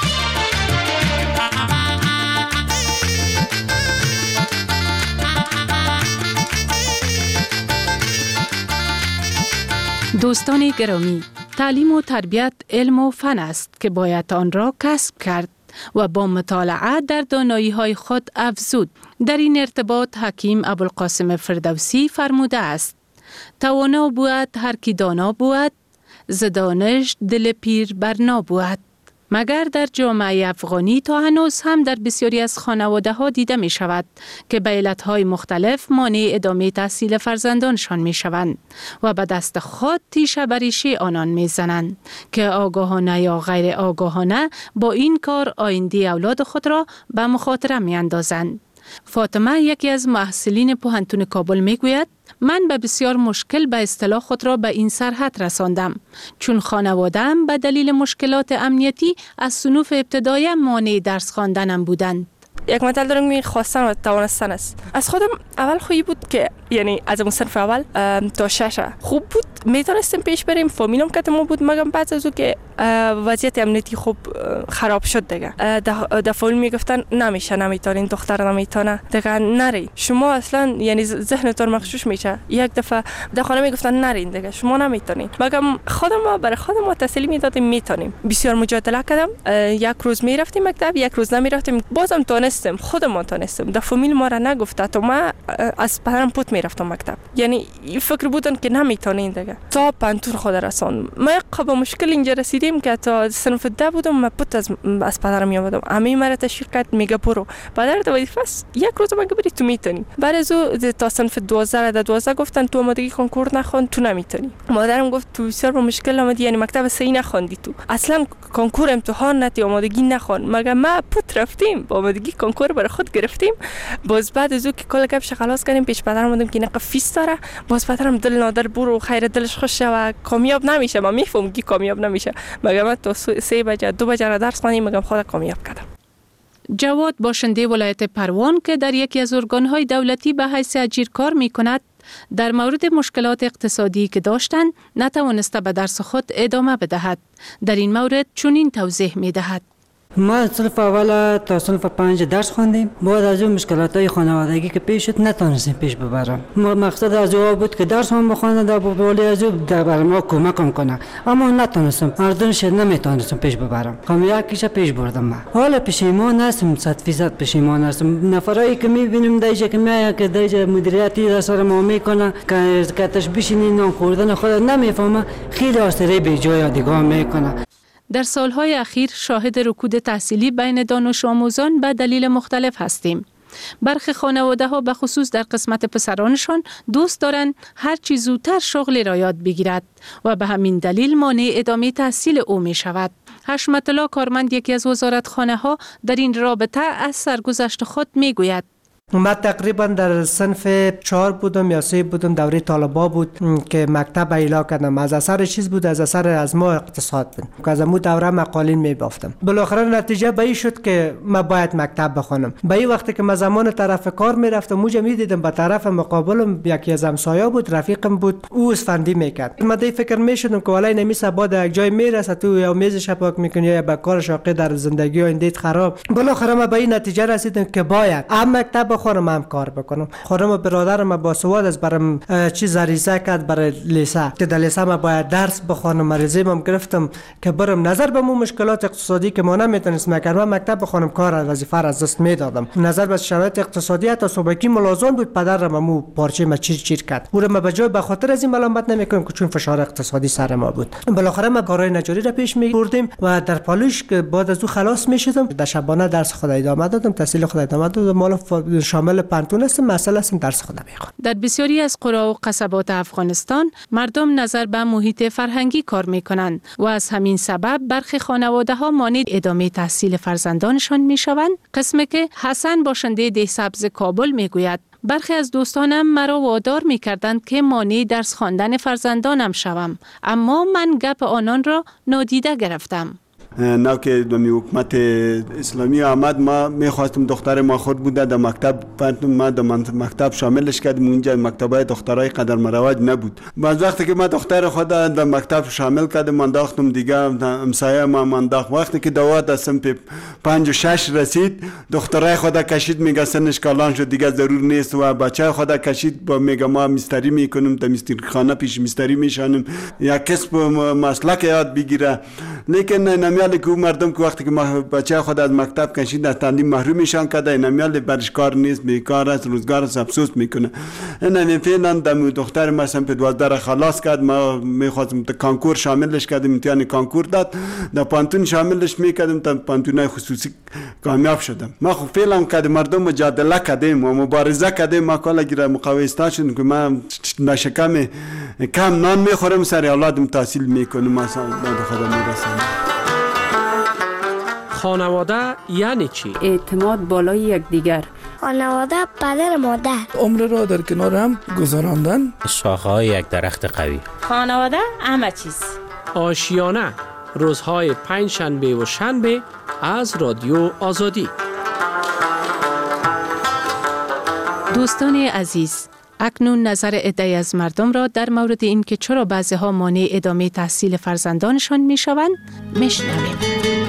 دوستان گرامی، تعلیم و تربیت علم و فن است که باید آن را کسب کرد و با مطالعه در دانایی‌های خود افزود. در این ارتباط حکیم ابوالقاسم فردوسی فرموده است: توانا بود هر کی دانا بود، ز دانش دل پیر برنا بود. مگر در جامعه افغانی تا هنوز هم در بسیاری از خانواده ها دیده می شود که به علتهای مختلف مانع ادامه تحصیل فرزندانشان می شوند و به دست خود تیشه بریشی آنان می زنند که آگاهانه یا غیر آگاهانه با این کار آینده اولاد خود را به مخاطره می اندازند. فاطمه، یکی از محصلین پوهنتون کابل، می گوید: من به بسیار مشکل به اصطلاح خود را به این سرحد رساندم چون خانواده‌ام به دلیل مشکلات امنیتی از صنوف ابتدایی مانع درس خواندنم بودند. یک مطلب دارم می خواستن و توانستن است. از خودم اول خوبی بود که یعنی از اون صنف اول تا شش خوب بود، میتونستیم پیش بریم، فامیلم که ما بود، مگم بعد از او که وضعیت امنیتی خوب خراب شد دیگه در فامیل میگفتن نمیشه، نمیتونین، دختر نمیتونه دیگه، نری شما، اصلا یعنی ذهنتون مغشوش میشه. یک دفعه در خانه میگفتن نرین دیگه، شما نمیتونین. مگم خودم برای خودم تسلی میدادیم میتونیم. بسیار مجادله کردم، یک روز میرفتیم مکتب، یک روز نمیرفتیم، بازم تونستم، خودم تونستم. در فامیل ما را نگفته تو ما از پدرم پوت میرفتم مکتب، یعنی فکر بودن که نمیتونین دیگه. تا پنتون خود رسون ما قبل مشکل اینجا رسیدیم که تا صنف ده بودم، ما پوت از از پدرم میامدم، امی مرا تشویق کرد، میگه برو پدر تو وظیفه است، یک روز مگه بری تو میتونی. بعد از او تا صنف دوازده در دوازده گفتن تو آمادگی کنکور نخوان، تو نمیتونی. مادرم گفت تو بسیار با مشکل آمدی، یعنی مکتب صحیح نخوندی، تو اصلا کنکور امتحان نتی، آمادگی نخوان. مگه ما پوت رفتیم با آمادگی کنکور برای خود گرفتیم. باز بعد از او که کل گپش خلاص کردیم پیش پدرم اومدم که نقه فیس داره، باز پدرم دل نادر برو خیر دلش خوش و کامیاب نمیشه. ما میفهمم که کامیاب نمیشه، مگه من تو سه بجه دو بجه را درس خوانیم، مگه خودم کامیاب کردم. جواد، باشنده ولایت پروان که در یکی از ارگان‌های دولتی به حیث اجیر کار می‌کند، در مورد مشکلات اقتصادی که داشتند نتوانسته به درس خود ادامه بدهد. در این مورد چنین توضیح می‌دهد: ما صنف اول تا صنف پنج درس خواندیم، بعد از اون مشکلات‌های خانوادگی که پیش شد نتونستیم پیش ببرم. مقصد از او بود که درس هم بخوانم، در ولی از او در ما کمک کنه، اما نتونستم، مردمش نمیتونستم پیش ببرم. خب یکیش پیش بردم. ما حالا پشیمان هستم، صد فیصد پشیمان هستم. نفرایی که میبینیم دیگه که میای که دیگه مدیریتی در سر ما میکنه که که تشبیشی نان خوردن خود نمیفهمه، خیلی آسری به جای دیگه میکنه. در سالهای اخیر شاهد رکود تحصیلی بین دانش آموزان به دلیل مختلف هستیم. برخی خانواده ها به خصوص در قسمت پسرانشان دوست دارند هر چی زودتر شغل را یاد بگیرد و به همین دلیل مانع ادامه تحصیل او می شود. حشمت الله کارمند یکی از وزارتخانه ها در این رابطه از سرگذشت خود می گوید: من تقریبا در صنف چهار بودم یا سه بودم، دوره طالبا بود که مکتب ایلا کردم. از اثر چیز بود، از اثر از ما اقتصاد بود که از امو دوره مقالین میبافتم. بالاخره نتیجه به این شد که من باید مکتب بخونم. به این وقتی که من زمان طرف کار میرفتم موجه میدیدم به طرف مقابلم یکی از همسایه بود، رفیقم بود، او اسفندی میکرد. من دی فکر میشدم که ولای نمیسه بعد یک جای میرسه تو یا میز شپاک میکنی یا به کار شاقی در زندگی آیندهت خراب. بالاخره من به این نتیجه رسیدم که باید هم مکتب خودم هم کار بکنم. خودم و برادرم با سواد از برام چیز عریضه کرد برای لیسه که در لیسه ما باید درس بخونم. عریضه‌ام گرفتم که برم نظر به مو مشکلات اقتصادی که ما نمیتونستم کردم مکتب بخونم، کار وظیفه را از دست میدادم. نظر به شرایط اقتصادی تا صبحی ملازم بود، پدرم مو پارچه ما چیر چیر کرد. او ما به جای به خاطر از این ملامت نمیکنم که چون فشار اقتصادی سر ما بود. بالاخره ما کارهای نجاری را پیش میبردیم و در پالوش که بعد از او خلاص میشدم، در شبانه درس خود ادامه دادم، تحصیل خود ادامه دادم. مال شامل پانتون هستم، مسئله هستم درس خودم میخوام. در بسیاری از قرى و قصبات افغانستان مردم نظر به محیط فرهنگی کار میکنند و از همین سبب برخی خانواده ها مانع ادامه تحصیل فرزندانشان میشوند. قسمی که حسن باشنده ده سبز کابل میگوید برخی از دوستانم مرا وادار میکردند که مانع درس خواندن فرزندانم شوم، اما من گپ آنان را نادیده گرفتم. نه که دومی حکومت اسلامی آمد، ما میخواستم دختر ما خود بوده در مکتب پنتم، ما در مکتب شاملش کردیم. اونجا مکتبای دخترای قدر مروج نبود. بعد وقتی که ما دختر خود در مکتب شامل کردم منداختم دیگه همسایه ما منداخت. وقتی که دوات از سنف پنج و شش رسید دخترای خود کشید، میگه سنش کالان شد دیگه ضرور نیست و بچه خود کشید با میگه ما مستری میکنم تا مستری خانه پیش مستری میشانم یا کسب مسلک یاد بگیره. لیکن نمیالی که مردم که وقتی که بچه خود از مکتب کشید از تعلیم محرومشان کرده، نمیالی برش کار نیست، بیکار است، روزگار است، افسوس میکنه. این فعلا دم دختر ما سنف دوازده را خلاص کرد. ما میخواستم تا کانکور شاملش کردیم، امتحان کانکور داد، در پانتون شاملش میکردم تا پانتونای خصوصی کامیاب شدم. ما خب فعلا که مردم مجادله کردیم و مبارزه کردیم، ما کلا گیره مقاومت شدیم که من نشکم کم نان میخورم سر اولادم تحصیل میکنم، مثلا داد خودم میرسم. خانواده یعنی چی؟ اعتماد بالای یکدیگر. خانواده پدر مادر. عمر را در کنار هم گذراندن. شاخه‌های یک درخت قوی. خانواده همه چیز. آشیانه روزهای پنج شنبه و شنبه از رادیو آزادی. دوستان عزیز، اکنون نظر عده‌ای از مردم را در مورد این که چرا بعضی ها مانع ادامه تحصیل فرزندانشان می شوند میشنویم.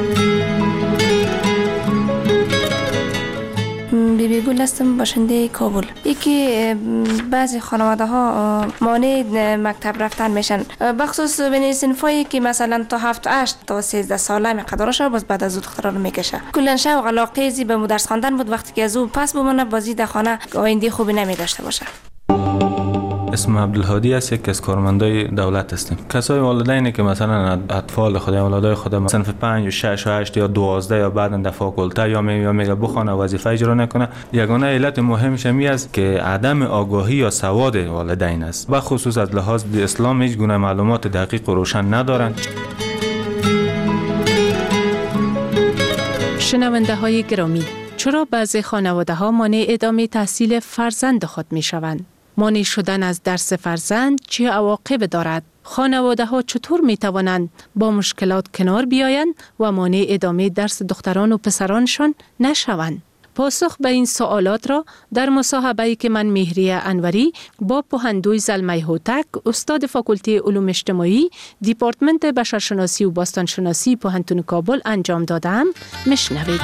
بی بی گل هستم، باشنده کابل. یکی بعضی خانواده ها مانع مکتب رفتن میشن، بخصوص بین صنفایی که مثلا تا هفت هشت تا سیزده ساله مقدارش باز بعد از دخترا رو میکشه. کلا شوق علاقه زی به درس خواندن بود، وقتی که از او پس بمونه بازی در خانه آینده خوبی نمی داشته باشه. اسم عبدالهادی است، یک از کارمندای دولت هستیم. کسای والدینی که مثلا اطفال خود اولادای خود صنف پنج و شش و هشت یا دوازده یا بعدن در فاکولته یا می یا میگه بخونه وظیفه اجرا نکنه، یگانه علت مهمش می است که عدم آگاهی یا سواد والدین است. به خصوص از لحاظ اسلام هیچ گونه معلومات دقیق و روشن ندارند. شنونده های گرامی، چرا بعضی خانواده ها مانع ادامه تحصیل فرزند خود می شوند؟ مانع شدن از درس فرزند چه عواقب دارد؟ خانواده ها چطور می توانند با مشکلات کنار بیایند و مانع ادامه درس دختران و پسرانشان نشوند؟ پاسخ به این سوالات را در مصاحبه‌ای که من مهریه انوری با پوهندوی زلمه هوتک، استاد فاکولته علوم اجتماعی، دیپارتمنت بشرشناسی و باستانشناسی پوهنتون کابل انجام دادم میشنوید.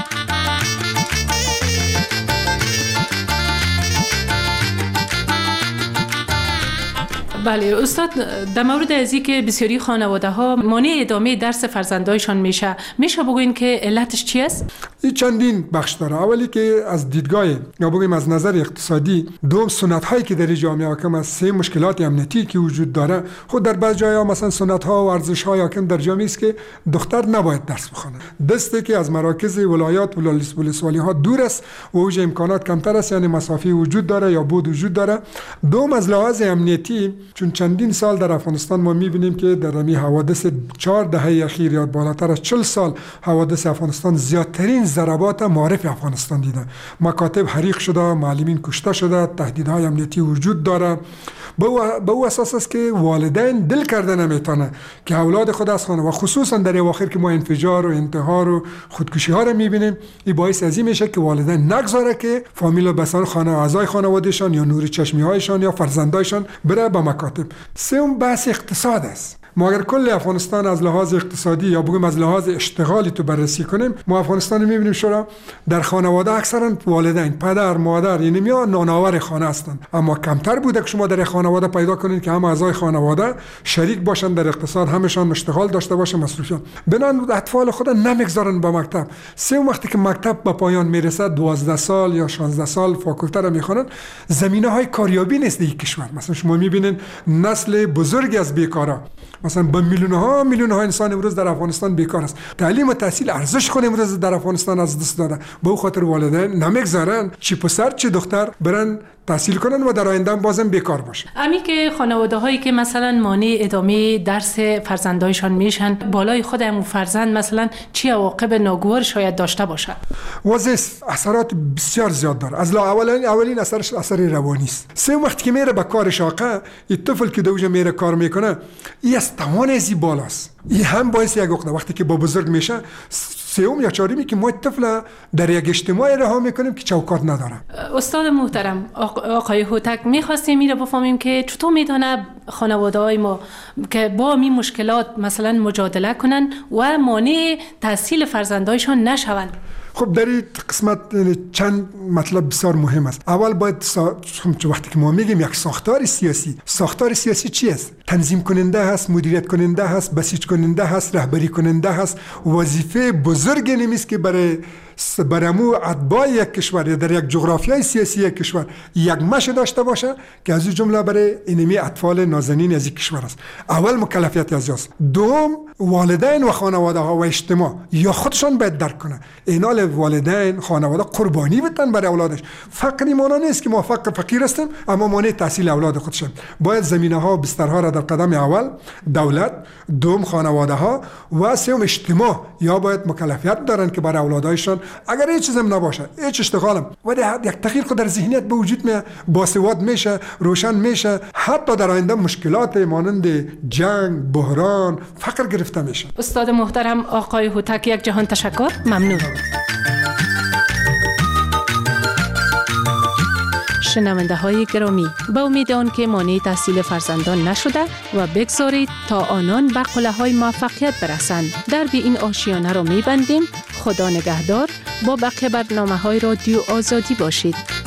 بله استاد، در مورد ازی که بسیاری خانواده ها مانع ادامه درس فرزندایشان میشه، میشه بگوین که علتش چی است؟ این چندین بخش داره. اولی که از دیدگاه یا بگیم از نظر اقتصادی، دوم سنت هایی که در جامعه حاکم است، سه مشکلات امنیتی که وجود داره. خود در بعض جاها مثلا سنت ها و ارزش های حاکم در جامعه است که دختر نباید درس بخونه، دسته که از مراکز ولایات و ولسوالی ها دور است و اوج امکانات کمتر است، یعنی مسافه وجود داره یا بود وجود داره. دوم از لحاظ امنیتی، چون چندین سال در افغانستان ما می‌بینیم که در همین حوادث چهار دهه اخیر یا بالاتر از چهل سال حوادث افغانستان زیادترین ضربات معارف افغانستان دیده. مکاتب حریق شده، معلمین کشته شده، تهدیدهای امنیتی وجود داره. به او اساس است که والدین دل کرده نمیتونه که اولاد خود از خانه و خصوصا در اواخر که ما انفجار و انتحار و خودکشی ها رو میبینیم، این باعث از این میشه که والدین نگذاره که فامیل و بسان خانه اعضای خانوادهشان یا نور چشمی هایشان یا فرزندایشان بره به مکاتب. سوم بحث اقتصاد است. ما اگر کل افغانستان از لحاظ اقتصادی یا بگیم از لحاظ اشتغالی تو بررسی کنیم، ما افغانستان رو میبینیم شورا در خانواده اکثرا والدین، پدر، مادر، یعنی میا نانآور خانه هستند، اما کمتر بوده که شما در خانواده پیدا کنید که هم اعضای خانواده شریک باشن در اقتصاد، همشان اشتغال داشته باشن، مصروفیت. بنان اطفال خود نمیگذارن به مکتب. سه وقتی که مکتب به پایان میرسه، دوازده سال یا شانزده سال فاکولته را میخوانن، زمینه های کاریابی نیست در کشور. مثلا شما میبینید نسل بزرگی از بیکارا مثلا با میلیون ها میلیون ها انسان امروز در افغانستان بیکار است. تعلیم و تحصیل ارزش خود امروز در افغانستان از دست داده. به او خاطر والدین نمیگذارن چی پسر چی دختر برن تحصیل کنن و در آینده بازم بیکار باشن. امی که خانواده هایی که مثلا مانع ادامه درس فرزندایشان میشن، بالای خود همون فرزند مثلا چی عواقب ناگوار شاید داشته باشه؟ وظیف اثرات بسیار زیاد داره. از اولین اولین اثرش اثر روانی است. سه وقت که میره به کار شاقه، این طفل که دوجه میره کار میکنه، این از توان ازی بالاست. این هم باعث یک عقده وقتی که با بزرگ میشه، سوم یا چهارمی که ما طفل در یک اجتماع رها میکنیم که چوکات نداره. استاد محترم آقای هوتک، میخواستیم میره بفهمیم که چطور میتونه خانواده های ما که با این مشکلات مثلا مجادله کنن و مانع تحصیل فرزندایشان نشوند. خب در این قسمت چند مطلب بسیار مهم است. اول باید سا... وقتی که ما میگیم یک ساختار سیاسی، ساختار سیاسی چی است؟ تنظیم کننده هست، مدیریت کننده هست، بسیج کننده هست، رهبری کننده هست. وظیفه بزرگ نمیست که برای برامو اتباع یک کشور یا در یک جغرافیای سیاسی یک کشور یک مش داشته باشه که از این جمله برای اینمی اطفال نازنین از این کشور است. اول مکلفیت از است. دوم والدین و خانواده ها و اجتماع یا خودشان باید درک کنه. اینال والدین خانواده قربانی بدن برای اولادش. فقری مانا نیست که ما فقر فقیر هستیم اما مانع تحصیل اولاد خودشان. باید زمینه ها بسترها را در قدم اول دولت، دوم خانواده ها و سوم اجتماع یا باید مکلفیت دارن که برای اولادایشان اگر هیچ چیزم نباشه، هیچ اشتغالم ولی یک تغییر خود در ذهنیت به وجود میاد، باسواد میشه، روشن میشه، حتی در آینده مشکلات مانند جنگ، بحران، فقر گرفته میشه. استاد محترم آقای هوتک، یک جهان تشکر. ممنون. شنونده های گرامی، به امید آن که مانع تحصیل فرزندان نشده و بگذارید تا آنان به قله های موفقیت برسند. در بی این آشیانه را میبندیم. خدا نگهدار. با بقیه برنامه های رادیو آزادی باشید.